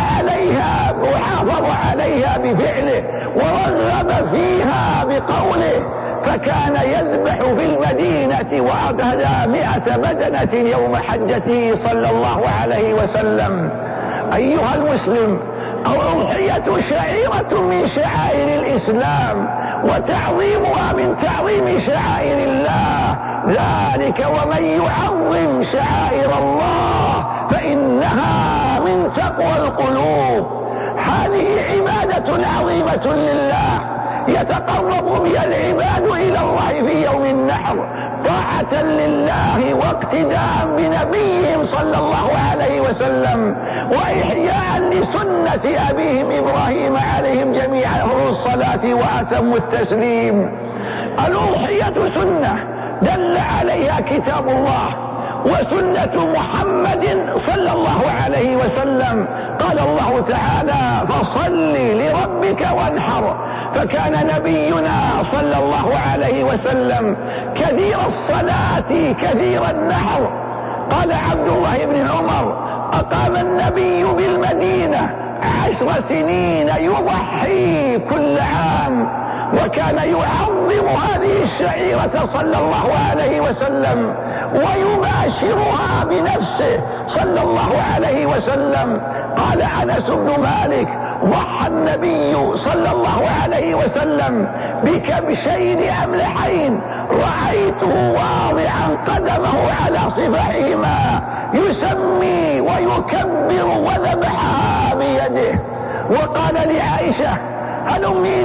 عليها بفعله ورغب فيها بقوله، فكان يذبح في المدينة وأبهد 100 بدنة يوم حجته صلى الله عليه وسلم. أيها المسلم، الأضحية شعيرة من شعائر الإسلام وتعظيمها من تعظيم شعائر الله، ذلك ومن يعظم شعائر الله فإنها من تقوى القلوب. هذه عبادة عظيمة لله يتقرب بها العباد إلى الله في يوم النحر. طاعة لله واقتداء بنبيهم صلى الله عليه وسلم، وإحياء لسنة أبيهم إبراهيم عليهم جميعا الصلاة وأتم التسليم. الأضحية سنة دل عليها كتاب الله وسنة محمد صلى الله عليه وسلم. قال الله تعالى: فصل لربك وانحر. فكان نبينا صلى الله عليه وسلم كثير الصلاة كثير النحر. قال عبد الله بن عمر: أقام النبي بالمدينة 10 سنين يضحي كل عام، وكان يعظم هذه الشعيرة صلى الله عليه وسلم ويباشرها بنفسه صلى الله عليه وسلم. قال أنس بن مالك: ضحى النبي صلى الله عليه وسلم بكبشين أملحين رأيته واضعا قدمه على صفحهما يسمي ويكبر وذبحها بيده. وقال لعائشة: هلمي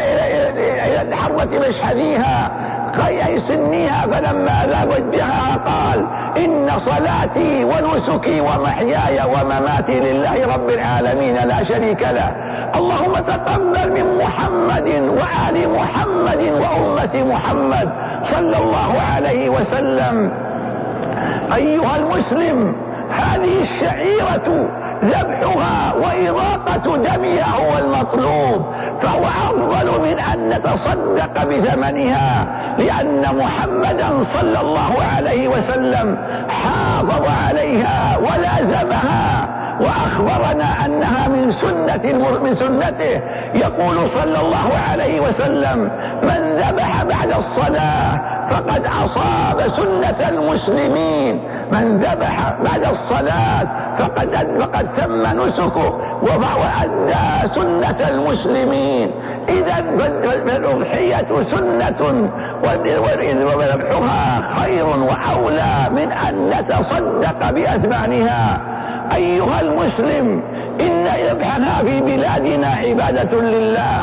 إلى حرة مشحذيها أي سنيها، فلما ذابت بها قال: إن صلاتي ونسكي ومحياي ومماتي لله رب العالمين لا شريك له، اللهم تقبل من محمد وآل محمد وأمة محمد صلى الله عليه وسلم. أيها المسلم، هذه الشعيرة ذبحها وإراقة دمها هو المطلوب، فهو أفضل من أن نتصدق بثمنها، لأن محمدا صلى الله عليه وسلم حافظ عليها ولازمها وأخبرنا أنها من سنته. يقول صلى الله عليه وسلم: من ذبح بعد الصلاة فقد أصاب سنة المسلمين. من ذبح بعد الصلاة فقد تم نسكه وأدى سنة المسلمين. إذا فالأضحية سنة وذبحها خير وأولى من أن نتصدق بأثمانها. أيها المسلم، إن ذبحها في بلادنا عبادة لله،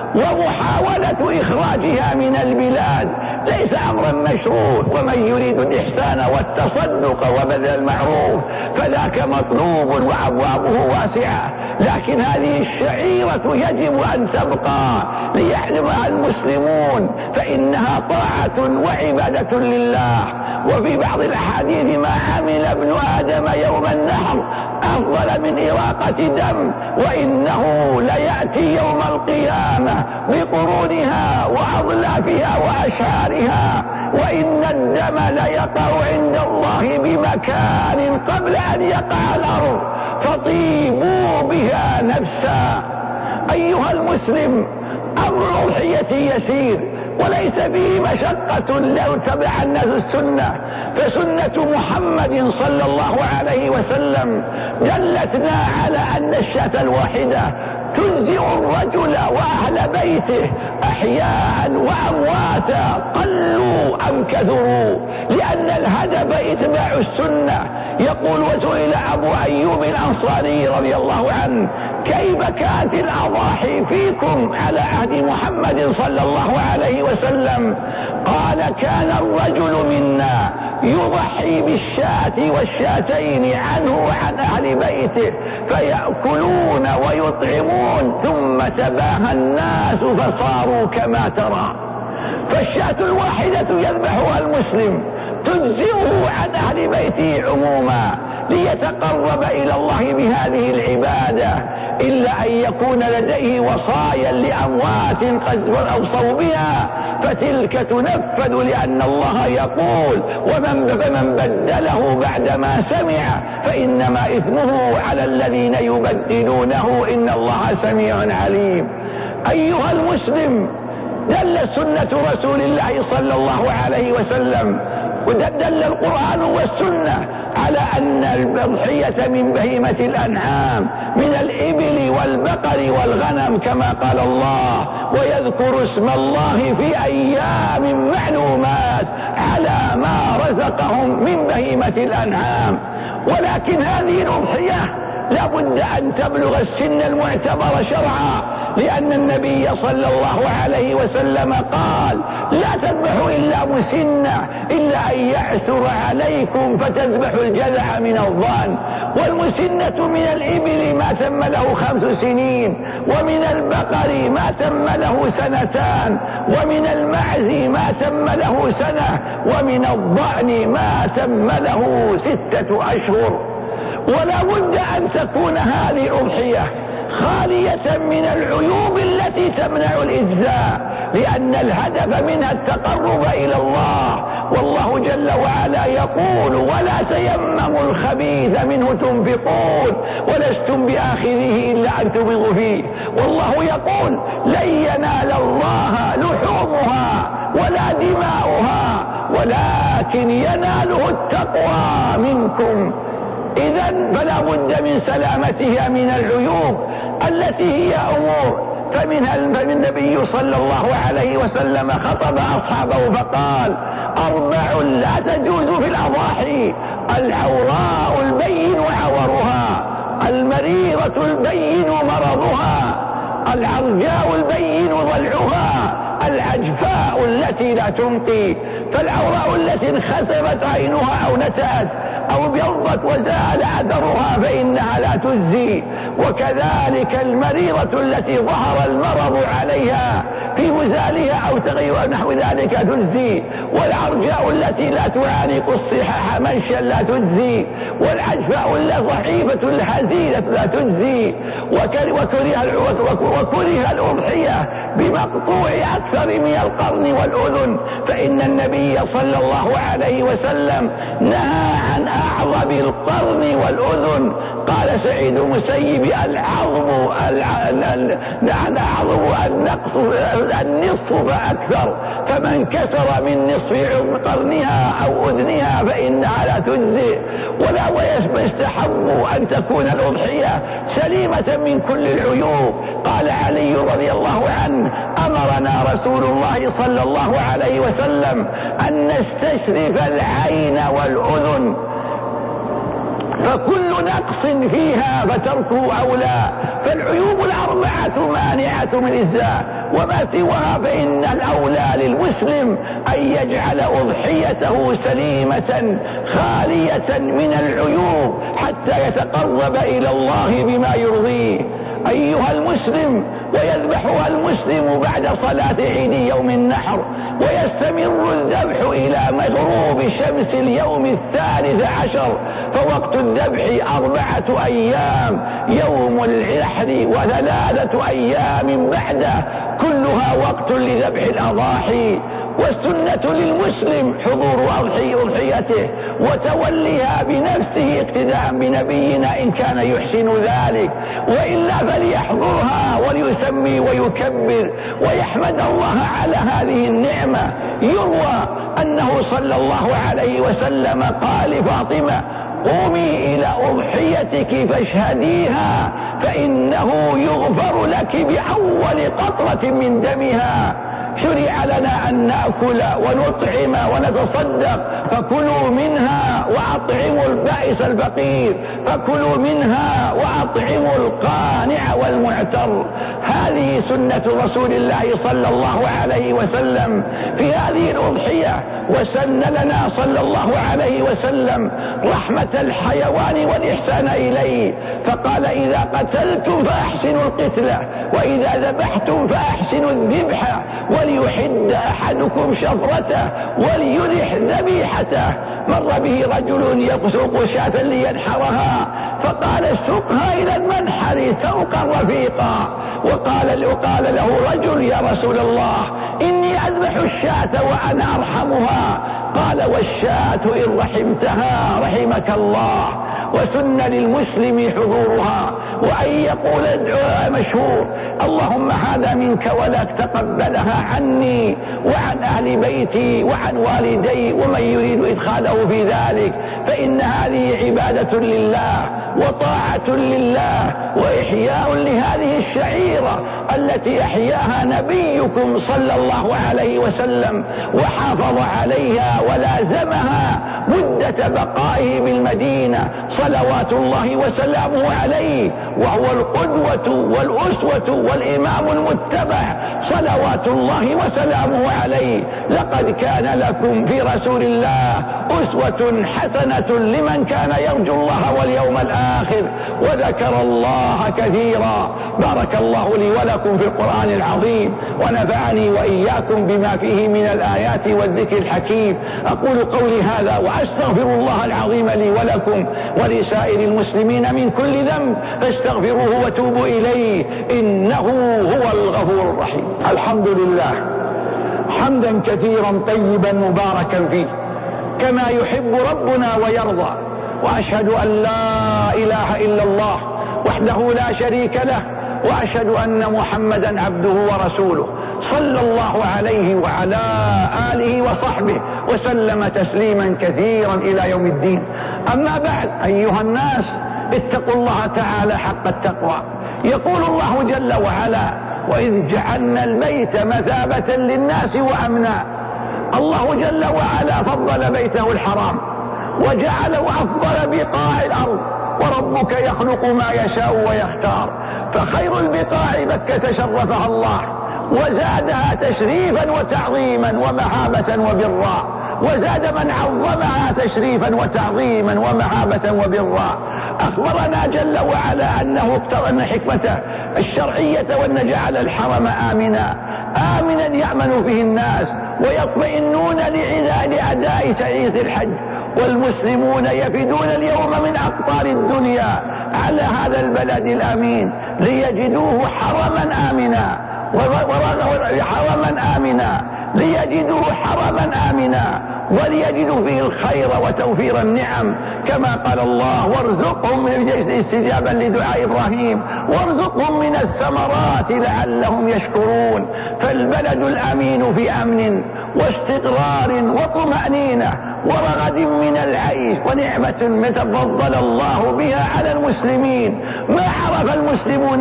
ومحاولة إخراجها من البلاد ليس أمرا مشروع، ومن يريد الإحسان والتصدق وبذل المعروف فذاك مطلوب وأبوابه واسعة، لكن هذه الشعيرة يجب أن تبقى ليحلمها المسلمون، فإنها طاعة وعبادة لله. وفي بعض الأحاديث: ما عمل ابن آدم يوم النحر أفضل من إراقة دم، وإنه ليأتي يوم القيامة بقرونها وأضلافها وأشعارها، وإن الدم ليقع عند الله بمكان قبل أن يقع الأرض، فطيبوا بها نفسا. أيها المسلم، أمر الأضحية يسير وليس فيه مشقة لو تبع الناس السنة، فسنة محمد صلى الله عليه وسلم دلتنا على أن الشاة الواحدة تجزئ الرجل وأهل بيته أحياء وأمواتا، قلوا أم كثروا، لأن الهدف اتباع السنة. يقول: وسئل أبو أيوب الأنصاري رضي الله عنه: كيف كانت الأضاحي فيكم على عهد محمد صلى الله عليه وسلم؟ قال: كان الرجل منا يضحي بالشاة والشاتين عنه وعن أهل بيته فيأكلون ويطعمون، ثم تباهى الناس فصاروا كما ترى. فالشاة الواحدة يذبحها المسلم تجزئه عن أهل بيته عموما ليتقرب إلى الله بهذه العبادة، إلا أن يكون لديه وصايا لأموات قد أوصوا بها، فتلك تنفذ، لأن الله يقول: فمن بدله بعدما سمع فإنما إثمه على الذين يبدلونه، إن الله سميع عليم. أيها المسلم، دل سنة رسول الله صلى الله عليه وسلم ودل القرآن والسنة على أن الأضحية من بهيمة الأنعام من الإبل والبقر والغنم كما قال الله: ويذكر اسم الله في أيام معلومات على ما رزقهم من بهيمة الأنعام. ولكن هذه الأضحية لابد أن تبلغ السن المعتبر شرعا، لأن النبي صلى الله عليه وسلم قال: لا تذبحوا إلا مسنة إلا أن يعثر عليكم فتذبحوا الجذع من الضأن. والمسنة من الإبل ما تم له 5 سنين، ومن البقر ما تم له 2 سنين، ومن المعز ما تم له 1 سنة، ومن الضأن ما تم له 6 أشهر. ولا بد أن تكون هذه الأضحية خالية من العيوب التي تمنع الإجزاء، لأن الهدف منها التقرب إلى الله، والله جل وعلا يقول: ولا تيمموا الخبيث منه تنفقون ولستم بآخذه إلا أن تبغوا فيه. والله يقول: لن ينال الله لحومها ولا دماؤها ولكن يناله التقوى منكم. إذن فلا بد من سلامتها من العيوب التي هي أمور. فمن النبي صلى الله عليه وسلم خطب أصحابه فقال: 4 لا تجوز في الأضاحي: العوراء البين عورها، المريضة البين مرضها، العرجاء البين ضلعها، العجفاء التي لا تنقي. فالعوراء التي انخسفت عينها أو نتأت أو ابيضت وزال أثرها فإنها لا تجزي، وكذلك المريضة التي ظهر المرض عليها في وزالها أو تغير نحو ذلك تجزي، والعرجاء التي لا تعانق الصحاح منشا لا تجزي، والعجفاء الضعيفة الهزيلة لا تجزي. وكره الأضحية بمقطوع أكثر من القرن والأذن، فإن النبي صلى الله عليه وسلم نهى عن أعظم القرن والأذن. قال سعيد المسيب: العظم النصف فأكثر، فمن كسر من نصف قرنها أو أذنها فإنها لا تجزئ. ولا ويستحب أن تكون الأضحية سليمة من كل العيوب. قال علي رضي الله عنه: أمرنا رسول الله صلى الله عليه وسلم أن نستشرف العين والأذن، فكل نقص فيها فتركه أولى. فالعيوب 4 مانعة من الإجزاء، وما سواها فإن الأولى للمسلم أن يجعل أضحيته سليمة خالية من العيوب حتى يتقرب إلى الله بما يرضيه. أيها المسلم، ويذبحها المسلم بعد صلاة عيد يوم النحر، ويستمر الذبح إلى غروب شمس اليوم 13، فوقت الذبح 4 أيام: يوم النحر و3 أيام بعده، كلها وقت لذبح الأضاحي. والسنة للمسلم حضور أضحيته وتوليها بنفسه اقتداء بنبينا إن كان يحسن ذلك، وإلا فليحضرها وليسمي ويكبر ويحمد الله على هذه النعمة. يروى أنه صلى الله عليه وسلم قال لفاطمة: قومي إلى أضحيتك فاشهديها، فإنه يغفر لك بأول قطرة من دمها. شرع لنا أن نأكل ونطعم ونتصدق، فكلوا منها وأطعموا البائس الفقير، فكلوا منها وأطعموا القانع والمعتر. هذه سنة رسول الله صلى الله عليه وسلم في هذه الأضحية. وسن لنا صلى الله عليه وسلم رحمة الحيوان والإحسان إليه، فقال: إذا قتلتم فأحسنوا القتلة، وإذا ذبحتم فأحسنوا الذبح، وليحد أحدكم شفرته وليرح ذبيحته. مر به رجل يسوق شاة لينحرها، فقال: سقها إلى المنحر سوقا رفيقا. وقال له رجل: يا رسول الله، إني أذبح الشاة وأنا أرحمها. قال: والشاة إن رحمتها رحمك الله. وسن للمسلم حضورها، وأن يقول الدعاء مشهور: اللهم هذا منك ولك، تقبلها عني وعن أهل بيتي وعن والدي ومن يريد إدخاله في ذلك، فإن هذه عبادة لله وطاعة لله وإحياء لهذه الشعيرة التي أحياها نبيكم صلى الله عليه وسلم وحافظ عليها ولازمها مدة بقائه بالمدينة صلوات الله وسلامه عليه. وهو القدوة والأسوة والإمام المتبع صلوات الله وسلامه عليه. لقد كان لكم في رسول الله أسوة حسنة لمن كان يرجو الله واليوم الآخر وذكر الله كثيرا. بارك الله لي ولكم في القرآن العظيم، ونفعني وإياكم بما فيه من الآيات والذكر الحكيم. أقول قولي هذا وأستغفر الله العظيم لي ولكم ولسائر المسلمين من كل ذنب، فاستغفروه وتوبوا إليه إنه هو الغفور الرحيم. الحمد لله حمدا كثيرا طيبا مباركا فيه كما يحب ربنا ويرضى، وأشهد أن لا إله إلا الله وحده لا شريك له، وأشهد أن محمدا عبده ورسوله صلى الله عليه وعلى آله وصحبه وسلم تسليما كثيرا إلى يوم الدين. أما بعد، أيها الناس اتقوا الله تعالى حق التقوى. يقول الله جل وعلا: وإذ جعلنا البيت مثابة للناس وأمنا. الله جل وعلا فضل بيته الحرام وجعله أفضل بقاع الأرض، وربك يخلق ما يشاء ويختار، فخير البقاع مكة شرفها الله وزادها تشريفا وتعظيما ومهابة وبرا، وزاد من عظمها تشريفا وتعظيما ومهابة وبرا. أخبرنا جل وعلا أنه اقترن حكمته الشرعية وأن جعل الحرم آمنا يأمن فيه الناس ويطمئنون لأداء شريعة الحج، والمسلمون يفدون اليوم من أقطار الدنيا على هذا البلد الأمين ليجدوه حرما آمنا وليجدوا فيه الخير وتوفير النعم، كما قال الله: وارزقهم من استجابا لدعاء إبراهيم وارزقهم من الثمرات لعلهم يشكرون. فالبلد الأمين في أمن واستقرار وطمأنينة ورغد من العيش ونعمة تفضل الله بها على المسلمين. ما عرف المسلمون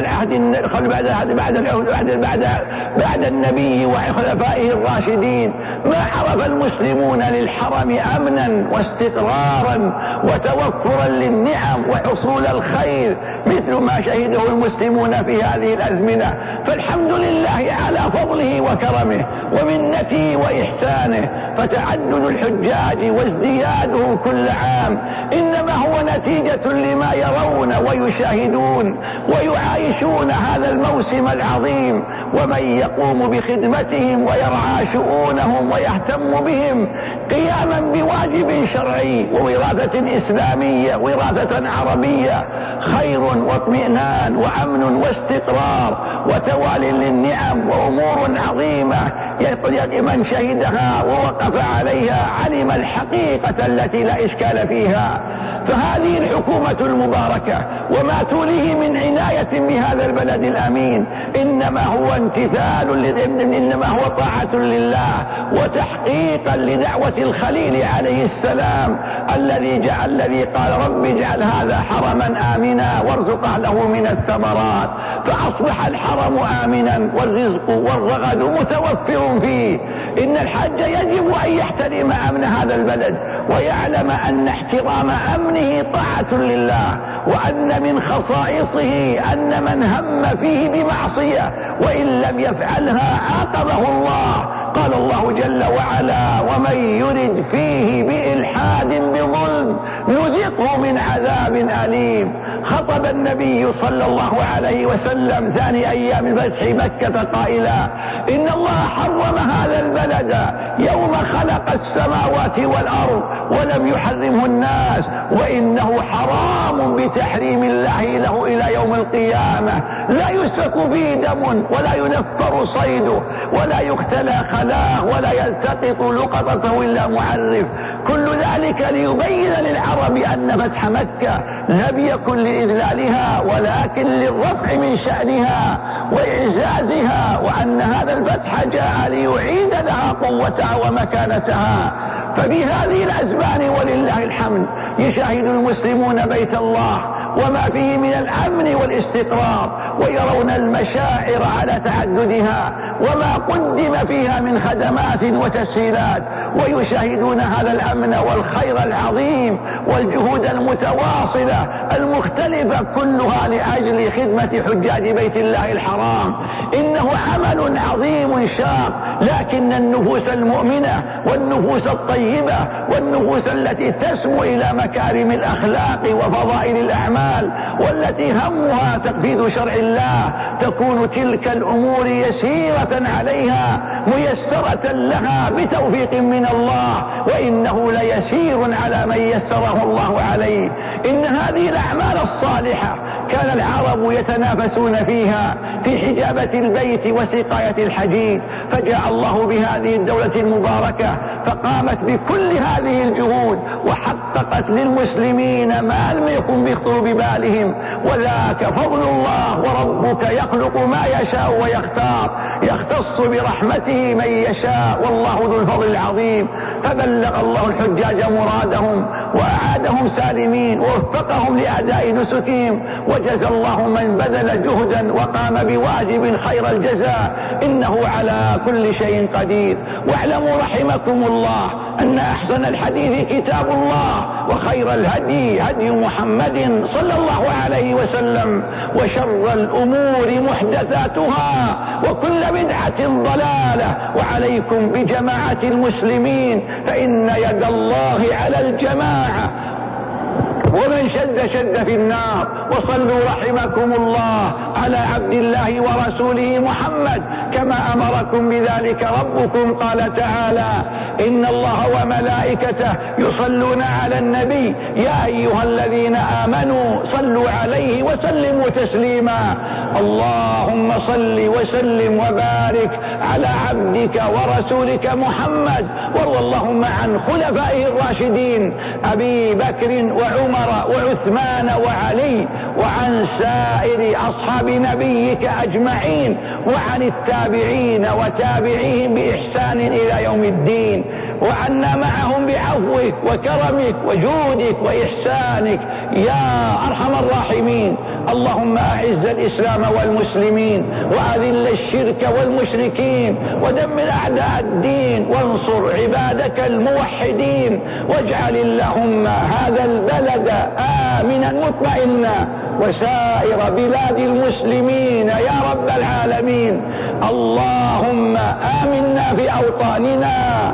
بعد النبي وخلفائه الراشدين، ما عرف المسلمون للحرم أمنا واستقرارا وتوفرا للنعم وحصول الخير مثل ما شهده المسلمون في هذه الأزمنة. فالحمد لله على فضله وكرمه ومنته وإحسانه. فتعدد الحجاج وازدياده كل عام إنما هو نتيجة لما يرون ويشاهدون ويعايشون هذا الموسم العظيم. ومن يقوم بخدمتهم ويرعى شؤونهم ويهتم بهم قياما بواجب شرعي ووراثة إسلامية وراثة عربية خير واطمئنان وأمن واستقرار وتوال للنعم وأمور عظيمة من شهدها ووقف عليها علم الحقيقة التي لا إشكال فيها. فهذه الحكومة المباركة وما توليه من عناية بهذا البلد الأمين إنما هو إنما هو طاعة لله وتحقيقا لدعوة الخليل عليه السلام الذي قال: رب اجعل هذا حرما آمنا وارزق أهله من الثمرات. فأصبح الحرم آمنا والرزق والرغد متوفر فيه. إن الحاج يجب أن يحترم أمن هذا البلد ويعلم أن احترام أمنه طاعة لله، وأن من خصائصه أن من هم فيه بمعصية وإن لم يفعلها عاقبه الله. قال الله جل وعلا: ومن يرد فيه بإلحاد بظلم نذقه من عذاب أليم. خطب النبي صلى الله عليه وسلم ثاني أيام الفتح مكة قائلا: إن الله حرم هذا البلد يوم خلق السماوات والأرض ولم يحرمه الناس، وإنه حرام بتحريم الله له إلى يوم القيامة. لا يسفك فيه دم ولا ينفر صيده ولا يختلى خلاه ولا يلتقط لقطته إلا معرف. كل ذلك ليبين للعرب أن فتح مكة لم يكن لإذلالها ولكن للرفع من شأنها وإعزازها، وأن هذا الفتح جاء ليعيد لها قوتها ومكانتها. فبهذه الأزمان ولله الحمد يشاهد المسلمون بيت الله وما فيه من الأمن والاستقرار ويرون المشاعر على تعددها وما قدم فيها من خدمات وتسهيلات، ويشاهدون هذا الأمن والخير العظيم والجهود المتواصلة المختلفة كلها لأجل خدمة حجاج بيت الله الحرام. إنه عمل عظيم شاق، لكن النفوس المؤمنة والنفوس الطيبة والنفوس التي تسمو إلى مكارم الأخلاق وفضائل الأعمال والتي همها تنفيذ شرع الله تكون تلك الأمور يسيرة عليها ميسرة لها بتوفيق من الله، وإنه ليسير على من يسره الله عليه. إن هذه الأعمال الصالحة كان العرب يتنافسون فيها في حجابة البيت وسقاية الحديد، فجاء الله بهذه الدولة المباركة فقامت بكل هذه الجهود وحققت للمسلمين ما لم يكن بيخطر ببالهم، وذاك فضل الله، وربك يخلق ما يشاء ويختار، يختص برحمته من يشاء، والله ذو الفضل العظيم. فبلغ الله الحجاج مرادهم وأعادهم سالمين ووفقهم لأداء نسكهم، وجزى الله من بذل جهدا وقام بواجب خير الجزاء، إنه على كل شيء قدير. واعلموا رحمكم الله أن أحسن الحديث كتاب الله، وخير الهدي هدي محمد صلى الله عليه وسلم، وشر الأمور محدثاتها، وكل بدعة ضلالة. وعليكم بجماعة المسلمين، فإن يد الله على الجماعة، ومن شد في النار. وصلوا رحمكم الله على عبد الله ورسوله محمد كما أمركم بذلك ربكم. قال تعالى: إن الله وملائكته يصلون على النبي يا أيها الذين آمنوا صلوا عليه وسلموا تسليما. اللهم صل وسلم وبارك على عبدك ورسولك محمد، وارض اللهم عن خلفائه الراشدين أبي بكر وعمر وعثمان وعلي، وعن سائر أصحاب نبيك أجمعين، وعن التابعين وتابعيهم بإحسان إلى يوم الدين، وعنا معهم بعفوك وكرمك وجودك وإحسانك يا أرحم الراحمين. اللهم أعز الإسلام والمسلمين، وأذل الشرك والمشركين، ودمر أعداء الدين، وانصر عبادك الموحدين، واجعل اللهم هذا البلد آمنا مطمئنا، وسائر بلاد المسلمين يا رب العالمين. اللهم آمنا في أوطاننا،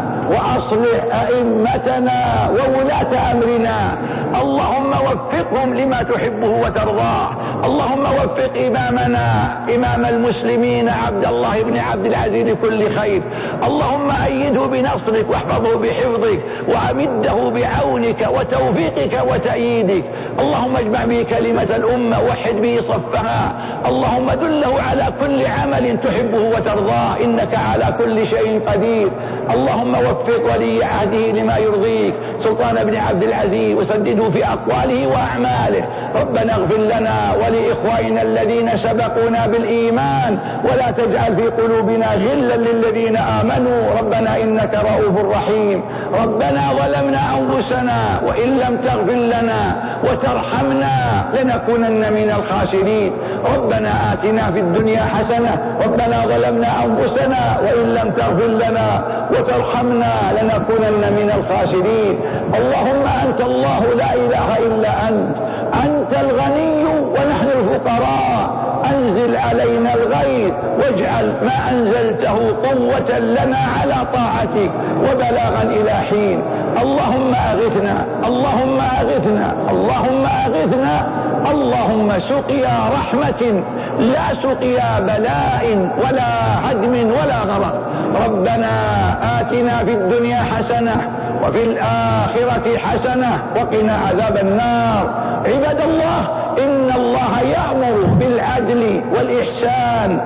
وأصلح أئمتنا وولاة أمرنا، اللهم وفقهم لما تحبه وترضاه. اللهم وفق إمامنا إمام المسلمين عبد الله بن عبد العزيز لكل خير، اللهم أيده بنصرك واحفظه بحفظك، وأمده بعونك وتوفيقك وتأييدك. اللهم اجمع به كلمة الأمة ووحد به صفها، اللهم دله على كل عمل تحبه وترضاه، إنك على كل شيء قدير. اللهم وفق ولي عهده لما يرضيك سلطان بن عبد العزيز، وسدده في أقواله وأعماله. ربنا اغفر لنا ولإخواننا الذين سبقونا بالإيمان، ولا تجعل في قلوبنا غلا للذين آمنوا، ربنا إنك رؤوف رحيم. ربنا ظلمنا أنفسنا وإن لم تغفر لنا وترحمنا لنكونن من الخاسرين. ربنا آتنا في الدنيا حسنة، ربنا ظلمنا أنفسنا وإن لم تغفر لنا وترحمنا لنكونن من الخاسرين. اللهم أنت الله لا إله إلا أنت الغني ونحن الفقراء، أنزل علينا الغيث واجعل ما أنزلته قوة لنا على طاعتك وبلاغا إلى حين. اللهم أغثنا، اللهم أغثنا، اللهم أغثنا، اللهم سقيا رحمة لا سقيا بلاء ولا هدم ولا غرق. ربنا آتنا في الدنيا حسنة وفي الآخرة حسنة وقنا عذاب النار. عباد الله، إن الله يأمر بالعدل والإحسان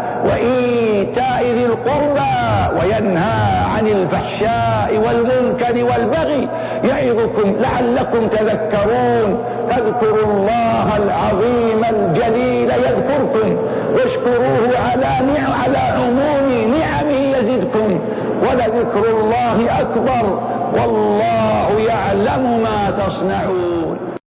وإيتاء ذي القربى، وينهى عن الفحشاء والمنكر والبغي، يعظكم لعلكم تذكرون. فاذكروا الله العظيم الجليل يذكركم، واشكروه على عموم نعمه يزدكم، ولذكر الله أكبر، والله يعلم ما تصنعون.